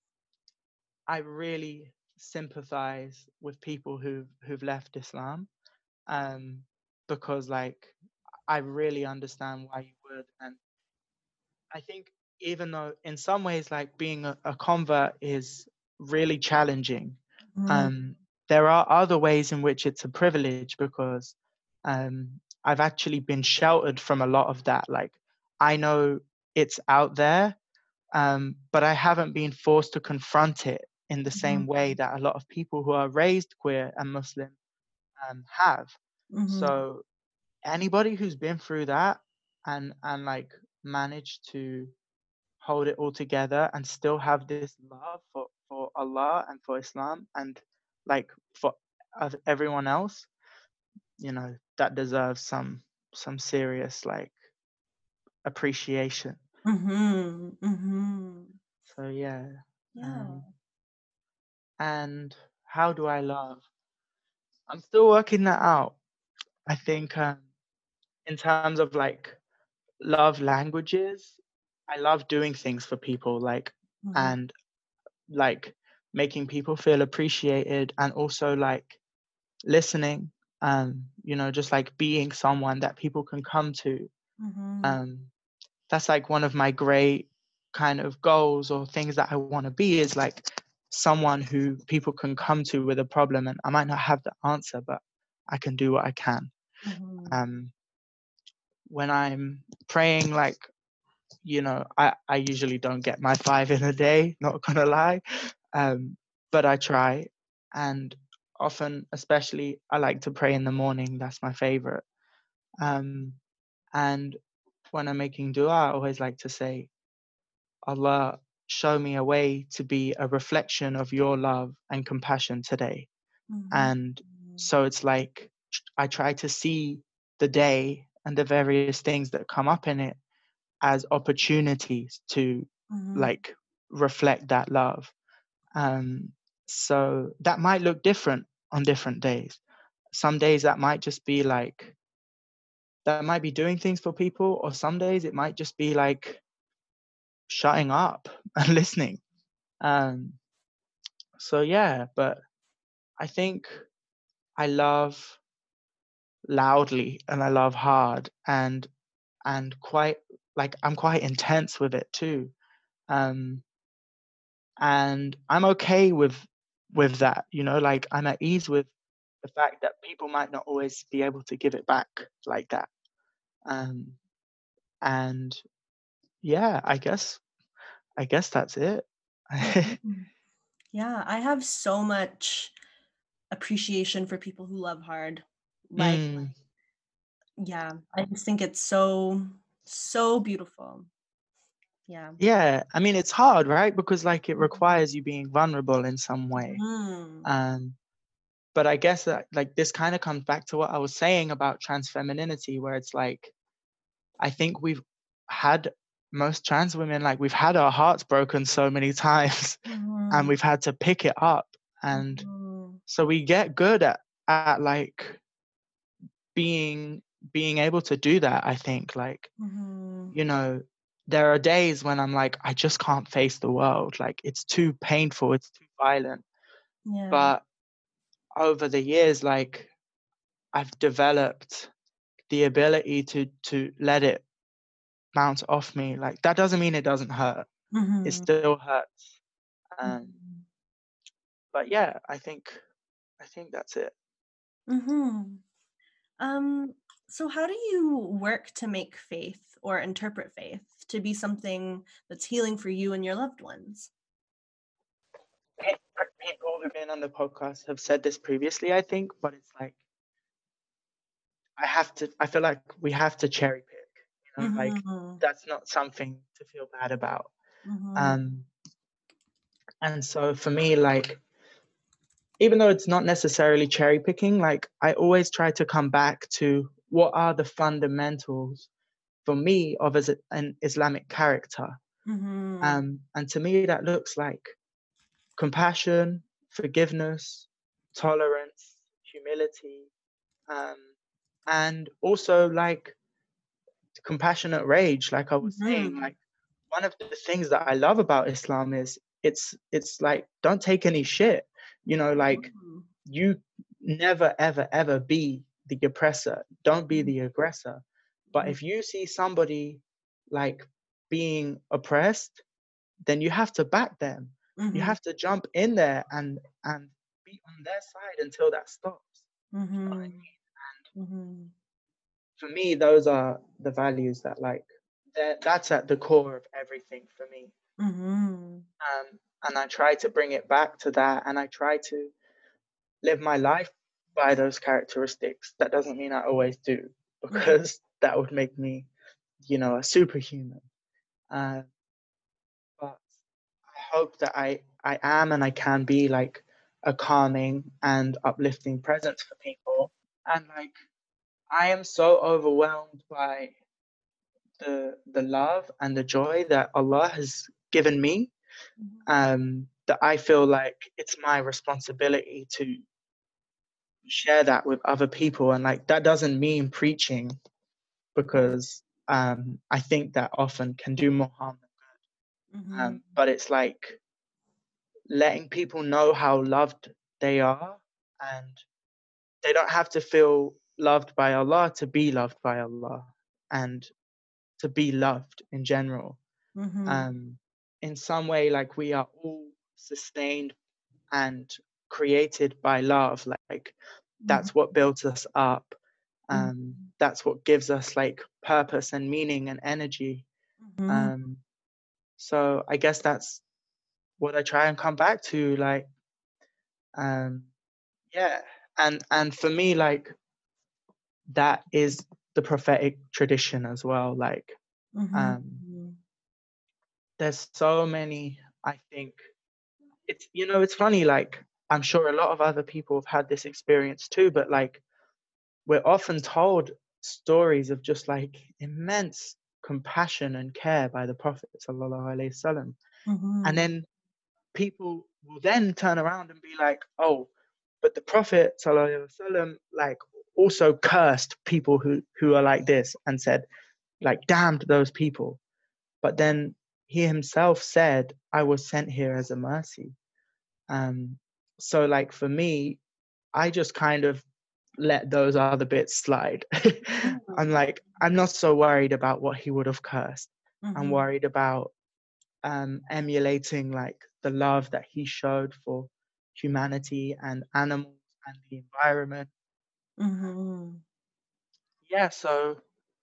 I really sympathize with people who've who've left Islam, um, because like I really understand why you would, and I think even though in some ways like being a, a convert is really challenging, Mm-hmm. um, there are other ways in which it's a privilege, because um, I've actually been sheltered from a lot of that. Like, I know it's out there, um, but I haven't been forced to confront it in the same way that a lot of people who are raised queer and Muslim um, have. Mhm. So anybody who's been through that and and like managed to hold it all together and still have this love for for Allah and for Islam and like for oth- everyone else, you know, that deserves some some serious like appreciation. Mhm. Mhm. So yeah. Yeah. Um, and how do I love? I'm still working that out. I think um, in terms of like love languages, I love doing things for people, like Mhm. and like making people feel appreciated, and also like listening. Um, you know, just like being someone that people can come to. Mhm. Um, that's like one of my great kind of goals or things that I want to be, is like someone who people can come to with a problem, and I might not have the answer, but I can do what I can. Mhm. Um, when I'm praying, like, you know, I, I usually don't get my five in a day, not gonna lie. Um, but I try. And often, especially, I like to pray in the morning. That's my favorite. Um, and when I'm making dua, I always like to say, Allah, show me a way to be a reflection of your love and compassion today. Mhm. And so it's like I try to see the day and the various things that come up in it as opportunities to Mhm. like reflect that love. Um, so that might look different on different days. Some days that might just be like, that might be doing things for people, or some days it might just be like shutting up and listening. Um, so yeah, but I think I love loudly and I love hard, and and quite like I'm quite intense with it too. Um, and I'm okay with with that, you know, like I'm at ease with the fact that people might not always be able to give it back like that. Um, and yeah, I guess I guess that's it. Mhm. Yeah, I have so much appreciation for people who love hard. Like, mm, yeah, I just think it's so, so beautiful. Yeah. yeah, I mean it's hard, right? Because like it requires you being vulnerable in some way. Mhm. Um, but I guess that like this kind of comes back to what I was saying about trans femininity, where it's like I think we've had most trans women, like we've had our hearts broken so many times and Mhm. we've had to pick it up. And Mhm. so we get good at, at like being being able to do that, I think. Like, Mhm. you know, there are days when I'm like, I just can't face the world. Like it's too painful, it's too violent. Yeah. But over the years, like I've developed the ability to to let it bounce off me. Like that doesn't mean it doesn't hurt. It Mhm. still hurts. Um, Mhm. but yeah, I think I think that's it. Mhm. Um, so how do you work to make faith or interpret faith to be something that's healing for you and your loved ones? Pe- People who've been on the podcast have said this previously, I think, but it's like I have to. I feel like we have to cherry pick. You know, like Mhm. that's not something to feel bad about. Mhm. Um, and so for me, like even though it's not necessarily cherry picking, like I always try to come back to what are the fundamentals for me of as a- an Islamic character. Mhm. Um, and to me, that looks like compassion, forgiveness, tolerance, humility, um, and also like compassionate rage. Like I was saying, Mhm. like one of the things that I love about Islam is it's it's like don't take any shit. You know, like Mhm. you never ever ever be the oppressor. Don't be the aggressor. But Mhm. if you see somebody like being oppressed, then you have to back them. You Mhm. have to jump in there and and be on their side until that stops. You know what I Mhm. mean? Mhm. For me, those are the values that like that that's at the core of everything for me. Mhm. Um, and I try to bring it back to that, and I try to live my life by those characteristics. That doesn't mean I always do, because mm-hmm. that would make me, you know, a superhuman. Uh, but I hope that I, I am and I can be like a calming and uplifting presence for people. And like, I am so overwhelmed by the the love and the joy that Allah has given me, um, that I feel like it's my responsibility to share that with other people. And like, that doesn't mean preaching, because um, I think that often can do more harm than good. Mm-hmm. Um, but it's like letting people know how loved they are, and they don't have to feel loved by Allah to be loved by Allah, and to be loved in general. Mm-hmm. Um, in some way, like, we are all sustained and created by love. Like, mm-hmm. that's what builds us up. Um, mm-hmm. That's what gives us like purpose and meaning and energy. Mm-hmm. Um, so I guess that's what I try and come back to. Like, um, yeah, and and for me, like, that is the prophetic tradition as well. Like, mm-hmm. um, there's so many, I think, it's, you know, it's funny, like, I'm sure a lot of other people have had this experience too, but like, we're often told stories of just like immense compassion and care by the Prophet sallallahu alaihi wasallam. Mm-hmm. And then people will then turn around and be like, oh, but the Prophet sallallahu alaihi wasallam like also cursed people who, who are like this, and said, like, damned those people. But then he himself said, I was sent here as a mercy. Um, so like, for me, I just kind of let those other bits slide. Mm-hmm. I'm like, I'm not so worried about what he would have cursed. Mm-hmm. I'm worried about um, emulating like the love that he showed for humanity and animals and the environment. Mm-hmm. Yeah, so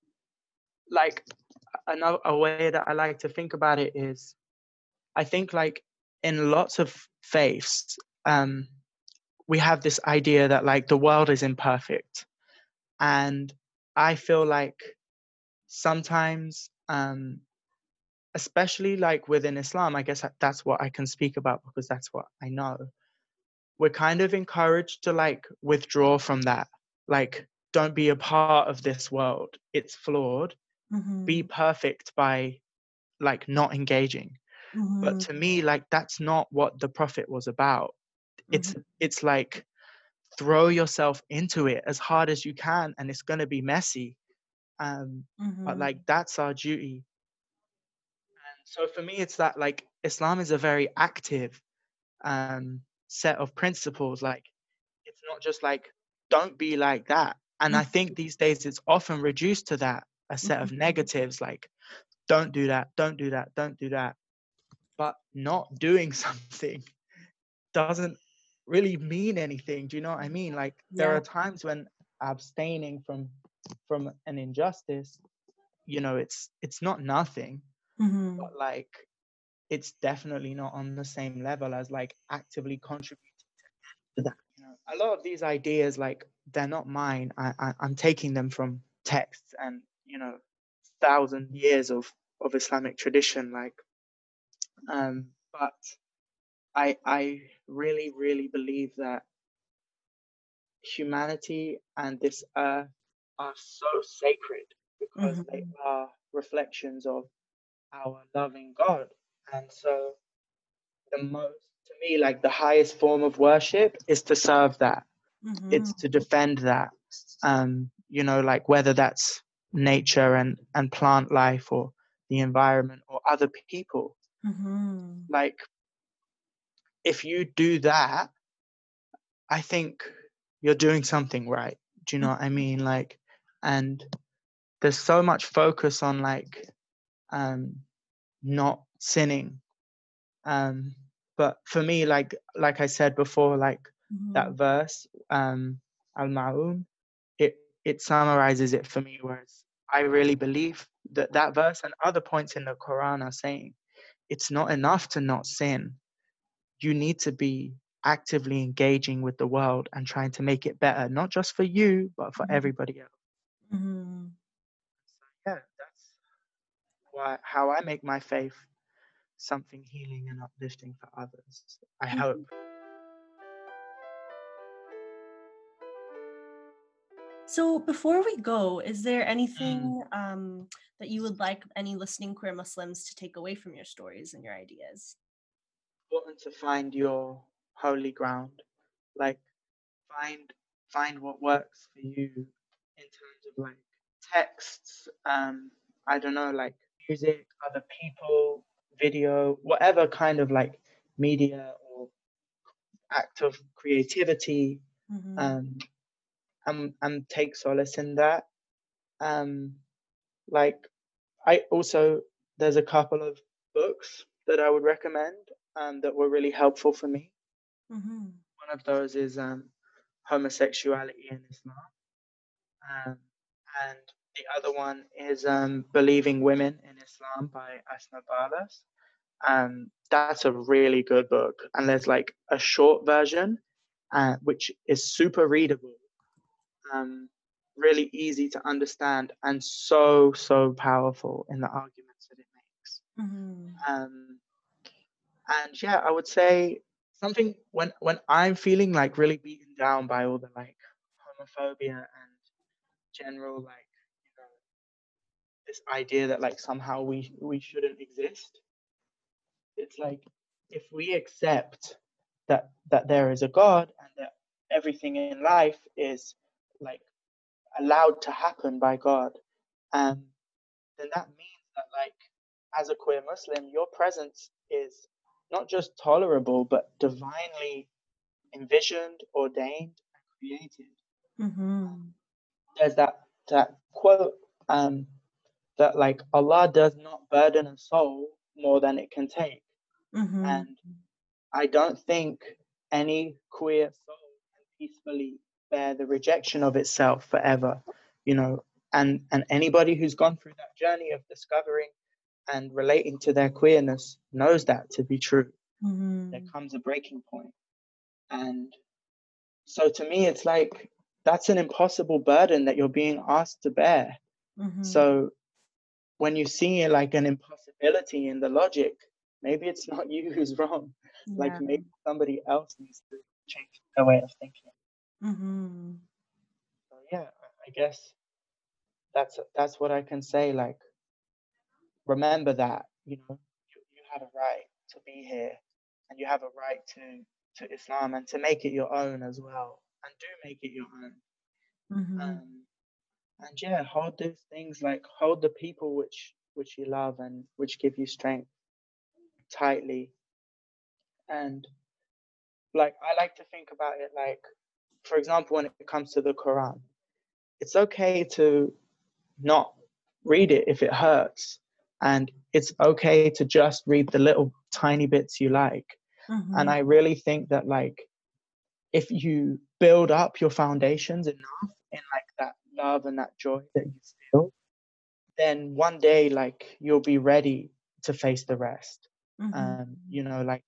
like, another a way that I like to think about it is, I think like in lots of faiths, um, we have this idea that like the world is imperfect. And I feel like sometimes, um, especially like within Islam, I guess that's what I can speak about because that's what I know. We're kind of encouraged to like withdraw from that. Like, don't be a part of this world. It's flawed. Mm-hmm. Be perfect by like not engaging. Mm-hmm. But to me, like, that's not what the Prophet was about. Mm-hmm. It's it's like, throw yourself into it as hard as you can, and it's going to be messy. Um, mm-hmm. But like, that's our duty. And so for me, it's that like Islam is a very active um, set of principles. Like, it's not just like, don't be like that. And mm-hmm. I think these days it's often reduced to that, a set mm-hmm. of negatives, like, don't do that, don't do that, don't do that. But not doing something doesn't really mean anything. Do you know what I mean? Like, yeah. There are times when abstaining from from an injustice, you know, it's it's not nothing, mm-hmm. but like, it's definitely not on the same level as like actively contributing to that. You know, a lot of these ideas, like, they're not mine. I, I I'm taking them from texts and, you know, thousand years of of Islamic tradition. Like, um, but I I really really believe that humanity and this earth are so sacred because mm-hmm. they are reflections of our loving God. And so the most, to me, like, the highest form of worship is to serve that. Mm-hmm. It's to defend that. Um, you know, like, whether that's nature and, and plant life, or the environment, or other people. Mm-hmm. Like, if you do that, I think you're doing something right. Do you know what I mean? Like, and there's so much focus on like um not sinning. Um but for me, like like I said before, like mm-hmm. that verse, um Al-Ma'un, it it summarizes it for me, whereas I really believe that that verse and other points in the Quran are saying it's not enough to not sin. You need to be actively engaging with the world and trying to make it better, not just for you, but for Mhm. everybody else. Mhm. So yeah, that's why how I make my faith something healing and uplifting for others. I hope. Mhm. So before we go, is there Mm. anything um, that you would like any listening queer Muslims to take away from your stories and your ideas? Important to find your holy ground. Like find find what works for you in terms of like texts, um, I don't know, like music, other people, video, whatever kind of like media or act of creativity, Mhm. um, and and take solace in that. Um, like I also there's a couple of books that I would recommend um, that were really helpful for me. Mhm. One of those is um, Homosexuality in Islam, um, and the other one is um, Believing Women in Islam by Asma Balas. Um, that's a really good book, and there's like a short version, uh, which is super readable, um, really easy to understand, and so so powerful in the arguments that it makes. Mhm. Um, and yeah, I would say something when when I'm feeling like really beaten down by all the like homophobia and general like you know this idea that like somehow we we shouldn't exist. It's like if we accept that that there is a God and that everything in life is like allowed to happen by God, um, then that means that like as a queer Muslim, your presence is not just tolerable but divinely envisioned, ordained, and created. Mhm. There's that that quote um, that like Allah does not burden a soul more than it can take, Mhm. and I don't think any queer soul can peacefully bear the rejection of itself forever, you know. And and anybody who's gone through that journey of discovering and relating to their queerness knows that to be true. There Mhm. comes a breaking point, and so to me, it's like that's an impossible burden that you're being asked to bear. Mhm. So when you see it like an impossibility in the logic, maybe it's not you who's wrong. Like Yeah. maybe somebody else needs to change their way of thinking. Mhm. So yeah, I guess that's that's what I can say. Like remember that you know you, you have a right to be here, and you have a right to to Islam and to make it your own as well, and do make it your own. Mhm. Um, and yeah, hold those things like hold the people which which you love and which give you strength tightly. And like I like to think about it like, for example, when it comes to the Quran, it's okay to not read it if it hurts, and it's okay to just read the little tiny bits you like. And Mhm. I really think that like if you build up your foundations enough in like that love and that joy that you feel, then one day like you'll be ready to face the rest. Mhm. Um, you know, like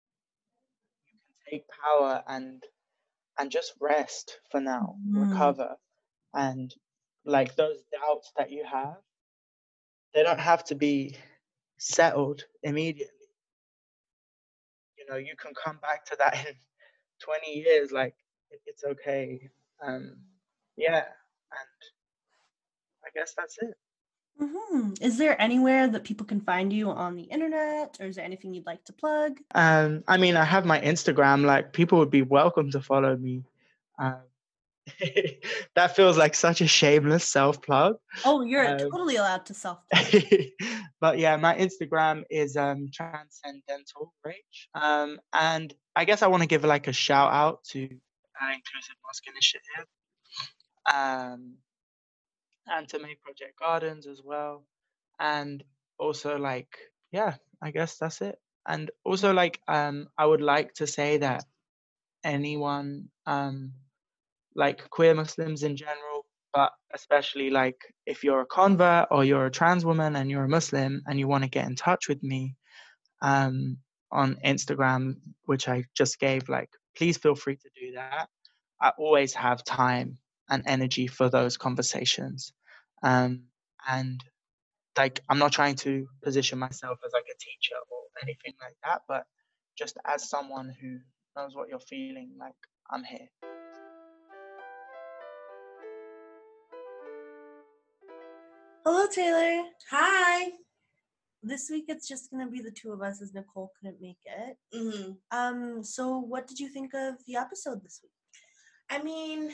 take power and and just rest for now, Mhm. recover, and like those doubts that you have, they don't have to be settled immediately. You know, you can come back to that in twenty years. Like it, it's okay. Um, yeah, and I guess that's it. Mhm. Is there anywhere that people can find you on the internet, or is there anything you'd like to plug? Um, I mean, I have my Instagram. Like people would be welcome to follow me. Um, that feels like such a shameless self plug. Oh, you're Um, totally allowed to self-plug. but yeah, my Instagram is um, transcendental rach. Um, and I guess I want to give like a shout out to uh, Inclusive Mosque Initiative, um, and to May Project Gardens as well. And also like, yeah, I guess that's it. And also like, um, I would like to say that anyone, um, like queer Muslims in general, but especially like if you're a convert or you're a trans woman and you're a Muslim and you want to get in touch with me, um, on Instagram, which I just gave like please feel free to do that. I always have time and energy for those conversations. Um, and like, I'm not trying to position myself as like a teacher or anything like that, but just as someone who knows what you're feeling, like, I'm here. Hello, Taylor. Hi. This week it's just going to be the two of us as Nicole couldn't make it. Mm-hmm. Um, so what did you think of the episode this week? I mean,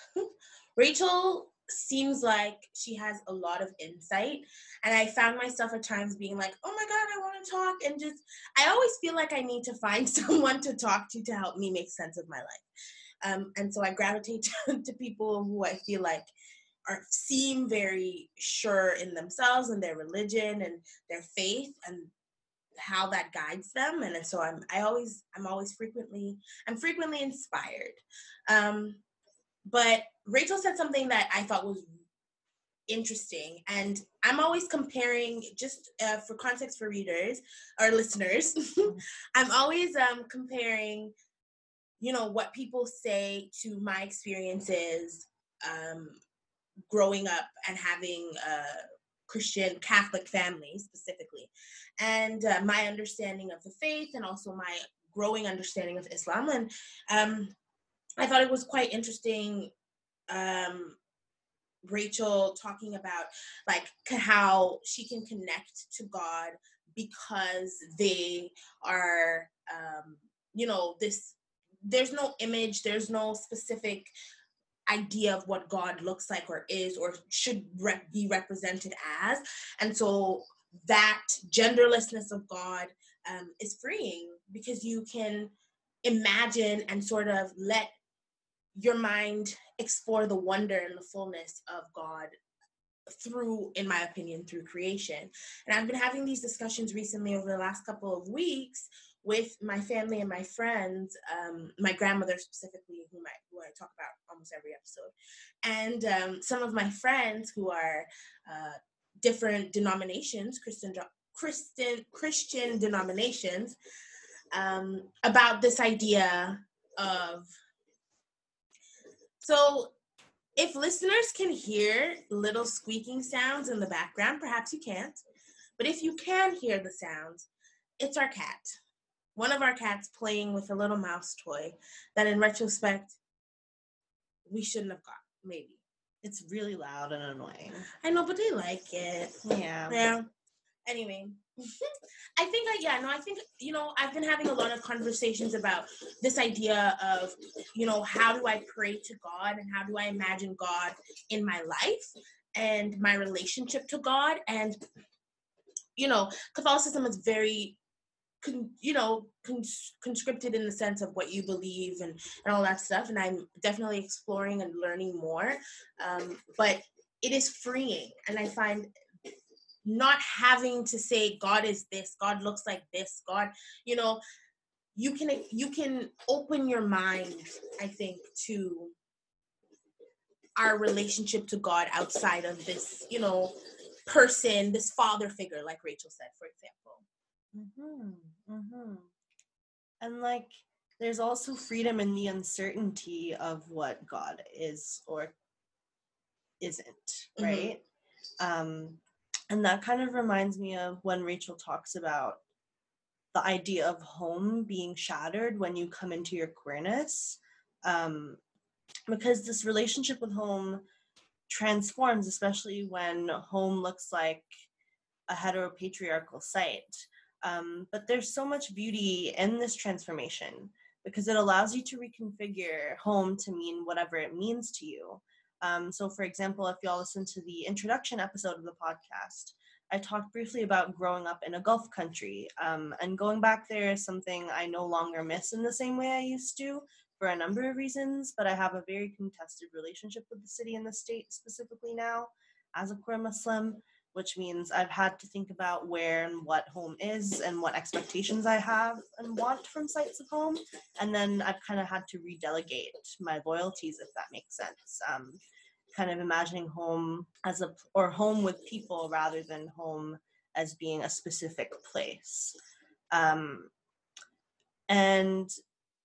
Rachel seems like she has a lot of insight, and I found myself at times being like, oh my God, I want to talk, and just, I always feel like I need to find someone to talk to to help me make sense of my life. Um, and so I gravitate to, to people who I feel like are seem very sure in themselves and their religion and their faith and how that guides them. And so I'm I always I'm always frequently I'm frequently inspired. Um, but Rachel said something that I thought was interesting, and I'm always comparing, just uh, for context for readers or listeners, I'm always um, comparing, you know, what people say to my experiences um, growing up and having a Christian Catholic family specifically, and uh, my understanding of the faith, and also my growing understanding of Islam. And um, I thought it was quite interesting, um, Rachel talking about like how she can connect to God because they are, um, you know, this, there's no image, there's no specific idea of what God looks like or is or should rep- be represented as. And so that genderlessness of God um, is freeing, because you can imagine and sort of let your mind explore the wonder and the fullness of God through, in my opinion, through creation. And I've been having these discussions recently over the last couple of weeks with my family and my friends, um, my grandmother specifically, whom I, who I talk about almost every episode, and um, some of my friends who are uh, different denominations, Christian, Christian, Christian denominations, um, about this idea of, so if listeners can hear little squeaking sounds in the background, perhaps you can't, but if you can hear the sounds, it's our cat. One of our cats playing with a little mouse toy that in retrospect, we shouldn't have got, maybe. It's really loud and annoying. I know, but they like it. Yeah. Yeah. Anyway, I think, I, yeah, no, I think, you know, I've been having a lot of conversations about this idea of, you know, how do I pray to God and how do I imagine God in my life and my relationship to God. And, you know, Catholicism is very, Con, you know, cons- conscripted in the sense of what you believe and, and all that stuff. And I'm definitely exploring and learning more. Um, but it is freeing. And I find not having to say, God is this, God looks like this, God, you know, you can, you can open your mind, I think, to our relationship to God outside of this, you know, person, this father figure, like Rachel said, for example. Mm-hmm, mm-hmm. And like, there's also freedom in the uncertainty of what God is or isn't, right? Mm-hmm. Um, and that kind of reminds me of when Rachel talks about the idea of home being shattered when you come into your queerness, um, because this relationship with home transforms, especially when home looks like a heteropatriarchal site. Um, but there's so much beauty in this transformation because it allows you to reconfigure home to mean whatever it means to you. Um, so, for example, if y'all listen to the introduction episode of the podcast, I talked briefly about growing up in a Gulf country. Um, and going back there is something I no longer miss in the same way I used to for a number of reasons, but I have a very contested relationship with the city and the state specifically now as a queer Muslim, which means I've had to think about where and what home is and what expectations I have and want from sites of home. And then I've kind of had to redelegate my loyalties, if that makes sense. Um, kind of imagining home as a, or home with people rather than home as being a specific place. Um, and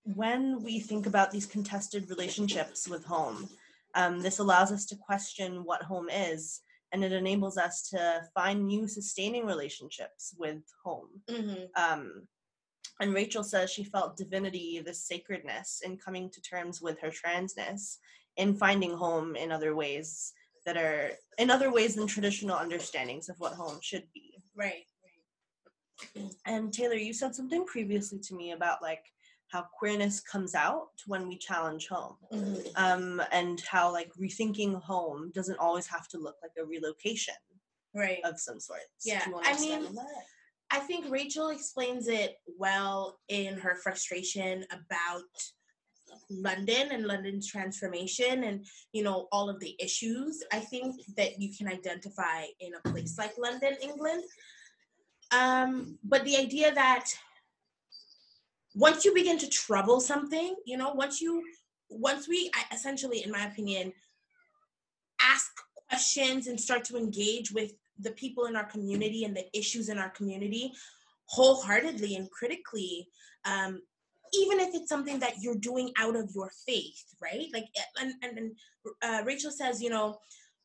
when we think about these contested relationships with home, um, this allows us to question what home is, and it enables us to find new sustaining relationships with home. Mm-hmm. Um, and Rachel says she felt divinity, this sacredness, in coming to terms with her transness, in finding home in other ways that are in other ways than traditional understandings of what home should be. Right. Right. And Taylor, you said something previously to me about like how queerness comes out when we challenge home, Mm-hmm. um, and how like rethinking home doesn't always have to look like a relocation, right, of some sort. Yeah, Do you I mean, understand that? I think Rachel explains it well in her frustration about London and London's transformation and, you know, all of the issues I think that you can identify in a place like London, England. Um, but the idea that once you begin to trouble something, you know, once you, once we essentially, in my opinion, ask questions and start to engage with the people in our community and the issues in our community wholeheartedly and critically, um, even if it's something that you're doing out of your faith, right? Like, and, and, and uh, Rachel says, you know,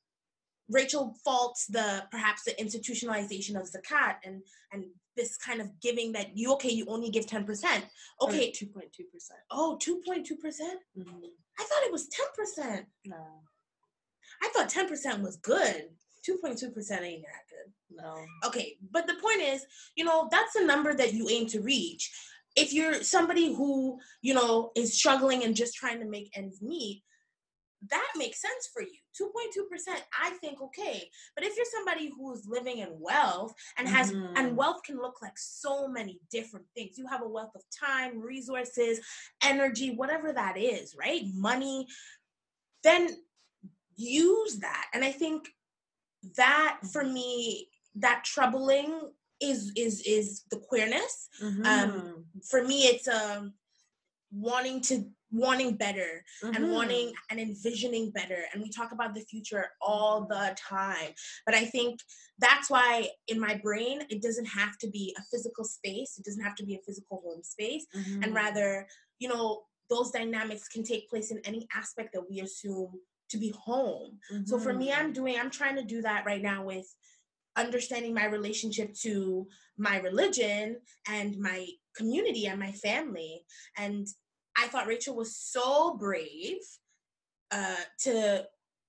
Rachel faults the, perhaps the institutionalization of zakat and, and this kind of giving that you, okay, you only give ten percent. Okay. two point two percent. Oh, two point two percent? Mm-hmm. I thought it was ten percent. No. I thought ten percent was good. two point two percent ain't that good. No. Okay, but the point is, you know, that's a number that you aim to reach. If you're somebody who, you know, is struggling and just trying to make ends meet, that makes sense for you. two point two percent, I think, okay. But if you're somebody who's living in wealth and has, Mm-hmm. and wealth can look like so many different things. You have a wealth of time, resources, energy, whatever that is, right? Money, then use that. And I think that for me, that troubling is is is the queerness. Mm-hmm. Um, for me, it's um wanting to wanting better Mm-hmm. and wanting and envisioning better. And we talk about the future all the time. But I think that's why in my brain, it doesn't have to be a physical space. It doesn't have to be a physical home space. Mm-hmm. And rather, you know, those dynamics can take place in any aspect that we assume to be home. Mm-hmm. So for me, I'm doing, I'm trying to do that right now with understanding my relationship to my religion and my community and my family. And I thought Rachel was so brave uh, to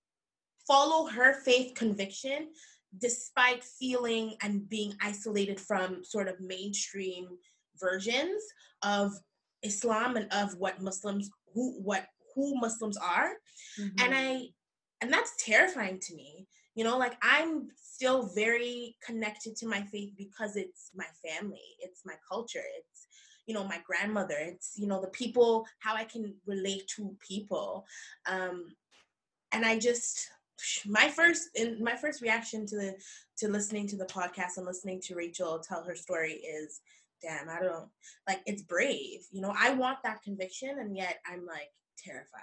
follow her faith conviction despite feeling and being isolated from sort of mainstream versions of Islam and of what Muslims, who what who Muslims are. Mm-hmm. And I, and that's terrifying to me. You know, like I'm still very connected to my faith because it's my family, it's my culture, it's, you know, my grandmother, it's, you know, the people, how I can relate to people. Um, and I just, my first, in my first reaction to the, to listening to the podcast and listening to Rachel tell her story is, damn, I don't, like, it's brave. You know, I want that conviction and yet I'm like terrified.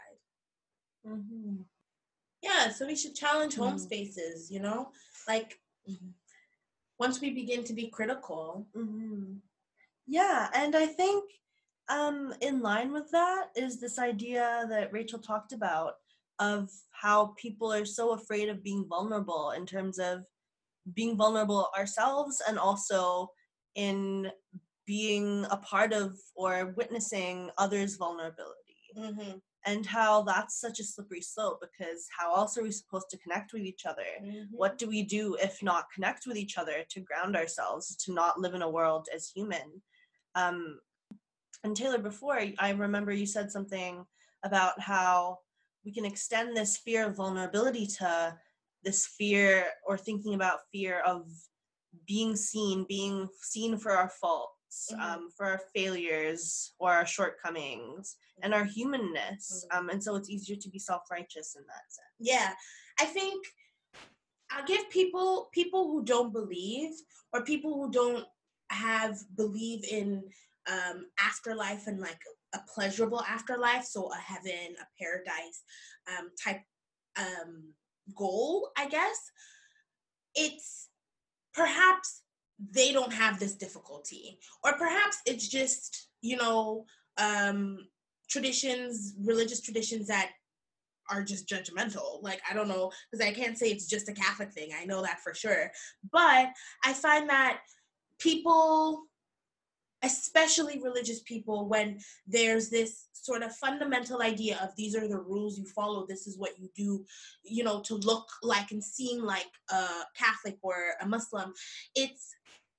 Mm-hmm. Yeah, so we should challenge home Mm-hmm. spaces, you know? Like, mm-hmm. once we begin to be critical. Mm-hmm. Yeah, and I think um, in line with that is this idea that Rachel talked about of how people are so afraid of being vulnerable in terms of being vulnerable ourselves and also in being a part of or witnessing others' vulnerability. Mm-hmm. And how that's such a slippery slope, because how else are we supposed to connect with each other? Mm-hmm. What do we do if not connect with each other to ground ourselves, to not live in a world as human? Um, and Taylor, before, I remember you said something about how we can extend this fear of vulnerability to this fear or thinking about fear of being seen, being seen for our faults, Mm-hmm. um, for our failures or our shortcomings and our humanness. Mm-hmm. Um, and so it's easier to be self-righteous in that sense. Yeah, I think I'll give people, people who don't believe or people who don't have, believe in um, afterlife and like a pleasurable afterlife, so a heaven, a paradise um, type um, goal, I guess, it's perhaps they don't have this difficulty, or perhaps it's just, you know, um, traditions, religious traditions that are just judgmental. Like, I don't know, because I can't say it's just a Catholic thing. I know that for sure. But I find that people, especially religious people, when there's this sort of fundamental idea of these are the rules you follow, this is what you do, you know, to look like and seem like a Catholic or a Muslim, it's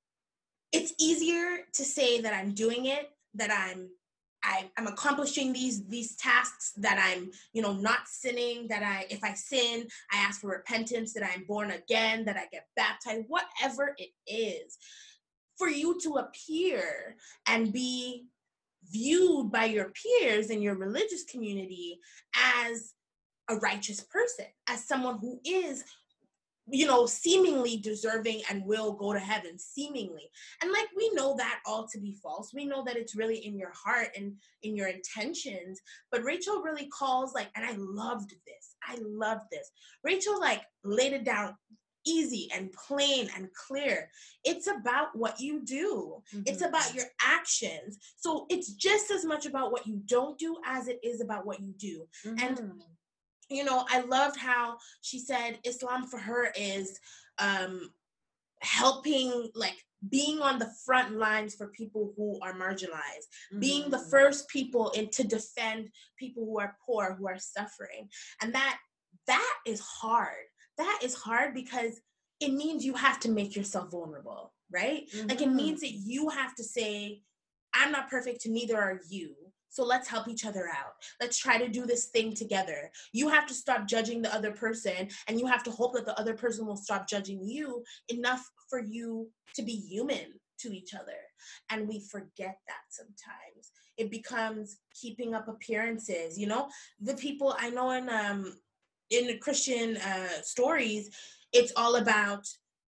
it's easier to say that I'm doing it, that I'm I, I'm accomplishing these these tasks, that I'm, you know, not sinning, that I, if I sin, I ask for repentance, that I'm born again, that I get baptized, whatever it is, for you to appear and be viewed by your peers in your religious community as a righteous person, as someone who is, you know, seemingly deserving and will go to heaven, seemingly. And like, we know that all to be false. We know that it's really in your heart and in your intentions. But Rachel really calls, like, and I loved this. I loved this. Rachel, like, laid it down easy and plain and clear. It's about what you do. Mm-hmm. It's about your actions. So it's just as much about what you don't do as it is about what you do. Mm-hmm. And you know, I loved how she said Islam for her is um, helping, like, being on the front lines for people who are marginalized, mm-hmm. being the first people in to defend people who are poor, who are suffering. And that that is hard. That is hard because it means you have to make yourself vulnerable, right? Mm-hmm. Like, it means that you have to say, I'm not perfect, neither are you. So let's help each other out. Let's try to do this thing together. You have to stop judging the other person, and you have to hope that the other person will stop judging you enough for you to be human to each other. And we forget that sometimes. It becomes keeping up appearances. You know, the people I know in um in Christian uh, stories, it's all about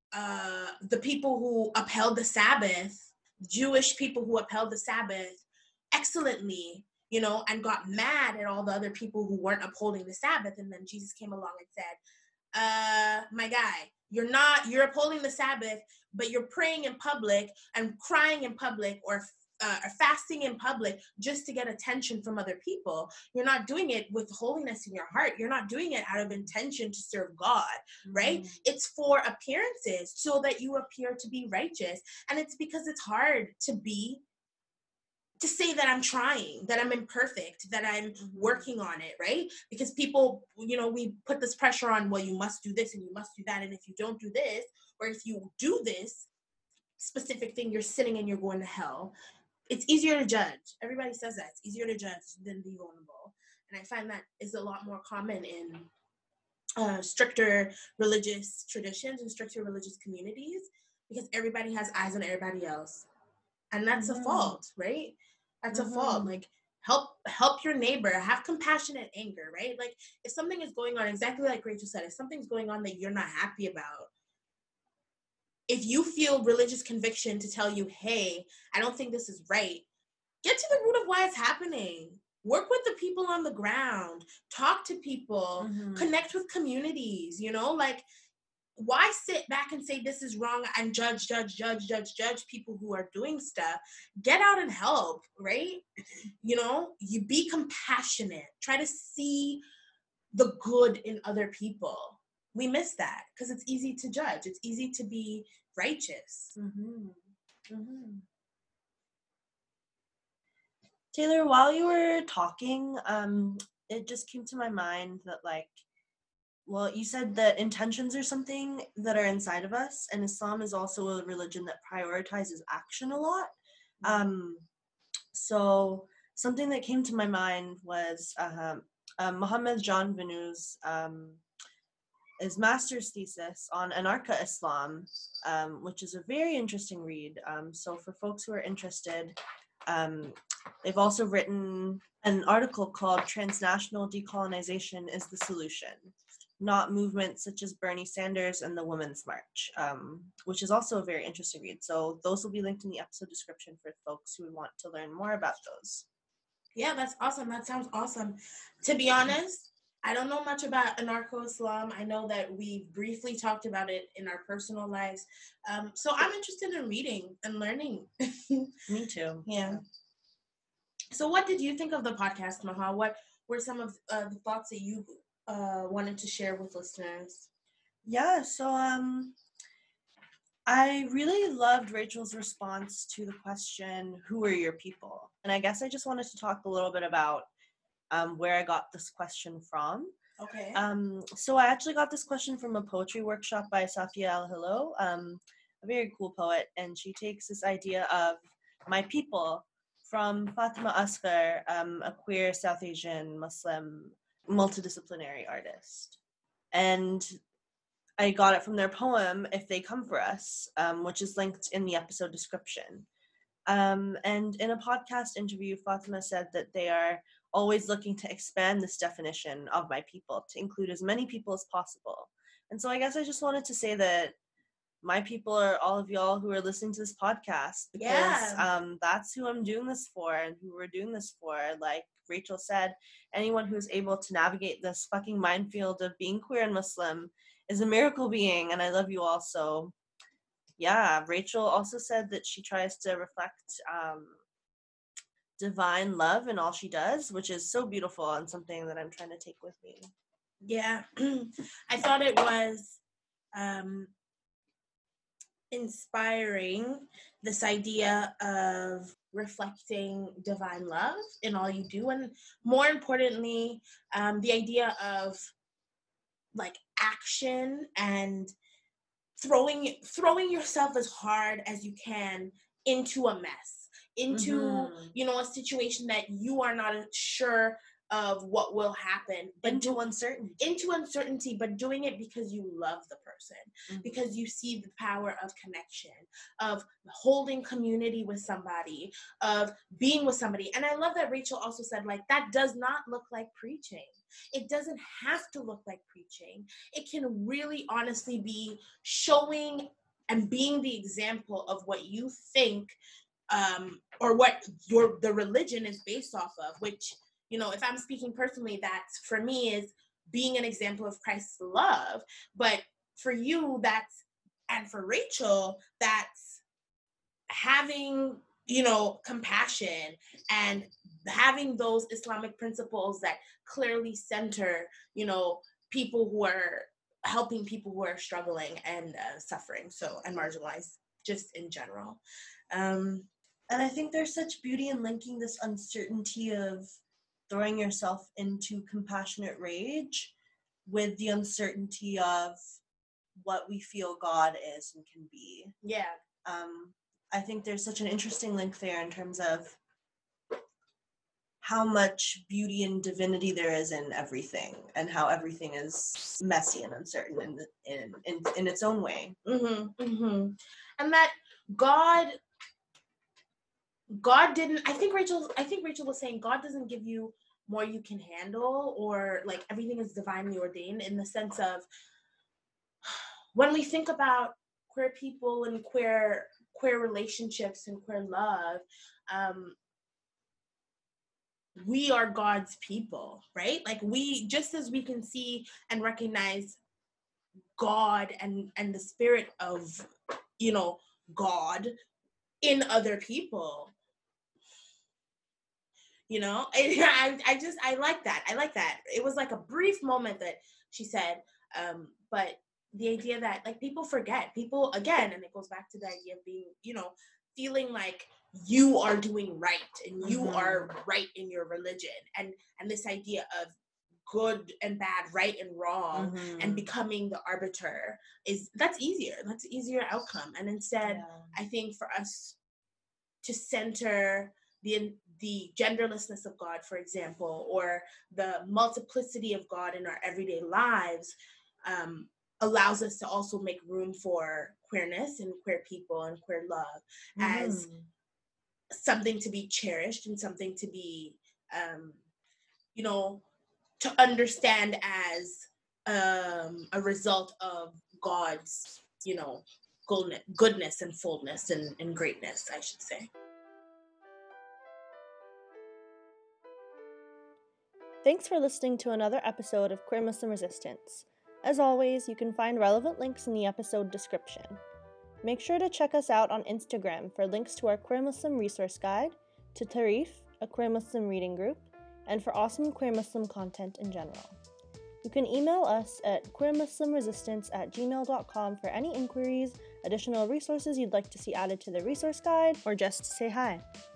uh, the people who upheld the Sabbath, Jewish people who upheld the Sabbath excellently, you know, and got mad at all the other people who weren't upholding the Sabbath. And then Jesus came along and said, uh, my guy, you're not, you're upholding the Sabbath, but you're praying in public and crying in public, or uh, or fasting in public just to get attention from other people. You're not doing it with holiness in your heart. You're not doing it out of intention to serve God, right? Mm. It's for appearances so that you appear to be righteous. And it's because it's hard to be to say that I'm trying, that I'm imperfect, that I'm working on it, right? Because people, you know, we put this pressure on, well, you must do this and you must do that. And if you don't do this, or if you do this specific thing, you're sinning and you're going to hell. It's easier to judge. Everybody says that. It's easier to judge than be vulnerable. And I find that is a lot more common in uh, stricter religious traditions and stricter religious communities, because everybody has eyes on everybody else. And that's mm-hmm. a fault, right? That's mm-hmm. a fault. Like, help help your neighbor. Have compassionate anger, right? Like, if something is going on, exactly like Rachel said, if something's going on that you're not happy about, if you feel religious conviction to tell you, hey, I don't think this is right, get to the root of why it's happening. Work with the people on the ground. Talk to people. Mm-hmm. Connect with communities, you know? Like, why sit back and say this is wrong and judge, judge, judge, judge, judge people who are doing stuff? Get out and help, right? You know, you be compassionate. Try to see the good in other people. We miss that because it's easy to judge. It's easy to be righteous. Mm-hmm. Mm-hmm. Taylor, while you were talking, um, it just came to my mind that, like, well, you said that intentions are something that are inside of us, and Islam is also a religion that prioritizes action a lot. Um, so something that came to my mind was uh, uh, Muhammad Janvanu's um, his master's thesis on Anarcha Islam, um, which is a very interesting read. Um, so for folks who are interested, um, they've also written an article called Transnational Decolonization is the Solution, Not Movements Such as Bernie Sanders and the Women's March, um, which is also a very interesting read. So those will be linked in the episode description for folks who would want to learn more about those. Yeah, that's awesome. That sounds awesome. To be honest, I don't know much about anarcho-Islam. I know that we briefly talked about it in our personal lives. Um, so I'm interested in reading and learning. Me too. Yeah. So what did you think of the podcast, Maha? What were some of uh, the thoughts that you uh, wanted to share with listeners? Yeah, so um, I really loved Rachel's response to the question, who are your people? And I guess I just wanted to talk a little bit about um, where I got this question from. Okay. Um, so I actually got this question from a poetry workshop by Safia Al-Hillo, um, a very cool poet, and she takes this idea of my people from Fatima Asghar, um, a queer South Asian Muslim multidisciplinary artist. And I got it from their poem, If They Come For Us, um, which is linked in the episode description. Um, and in a podcast interview, Fatima said that they are always looking to expand this definition of my people to include as many people as possible. And so I guess I just wanted to say that my people are all of y'all who are listening to this podcast, because Yeah. um, that's who I'm doing this for and who we're doing this for. Like Rachel said, anyone who's able to navigate this fucking minefield of being queer and Muslim is a miracle being, and I love you all. So yeah, Rachel also said that she tries to reflect um, divine love in all she does, which is so beautiful and something that I'm trying to take with me. Yeah. I thought it was um, inspiring, this idea of reflecting divine love in all you do, and more importantly, um, the idea of like action and throwing throwing yourself as hard as you can into a mess, into Mhm. you know a situation that you are not sure of what will happen, but Into do, uncertainty. into uncertainty, but doing it because you love the person, Mhm. because you see the power of connection, of holding community with somebody, of being with somebody. And I love that Rachel also said, like, that does not look like preaching. It doesn't have to look like preaching. It can really honestly be showing and being the example of what you think um, or what your the religion is based off of, which, you know, if I'm speaking personally, that's for me is being an example of Christ's love. But for you, that's, and for Rachel, that's having, you know, compassion and having those Islamic principles that clearly center, you know, people who are helping people who are struggling and uh, suffering, so, and marginalized just in general. Um, And I think there's such beauty in linking this uncertainty of throwing yourself into compassionate rage with the uncertainty of what we feel God is and can be. yeah. Um, I think there's such an interesting link there in terms of how much beauty and divinity there is in everything, and how everything is messy and uncertain in in in, in its own way. Mm-hmm, mm-hmm. And that God, God didn't. I think Rachel. I think Rachel was saying God doesn't give you more you can handle, or like everything is divinely ordained, in the sense of when we think about queer people and queer queer relationships and queer love. Um, we are God's people, right? Like, we, just as we can see and recognize God and and the spirit of, you know, God in other people, you know, and I, I just, I like that. I like that. It was like a brief moment that she said, um, but the idea that, like, people forget, people, again, and it goes back to the idea of being, you know, feeling like you are doing right and you Mhm. are right in your religion, and and this idea of good and bad, right and wrong, Mhm. and becoming the arbiter is, that's easier. That's easier outcome. And instead, Yeah. I think for us to center the the genderlessness of God, for example, or the multiplicity of God in our everyday lives, um, allows us to also make room for queerness and queer people and queer love as Mhm. something to be cherished and something to be, um, you know, to understand as um, a result of God's, you know, goodness, goodness and fullness and, and greatness, I should say. Thanks for listening to another episode of Queer Muslim Resistance. As always, you can find relevant links in the episode description. Make sure to check us out on Instagram for links to our Queer Muslim resource guide, to Tarif, a queer Muslim reading group, and for awesome queer Muslim content in general. You can email us at queermuslimresistance at gmail dot com for any inquiries, additional resources you'd like to see added to the resource guide, or just to say hi.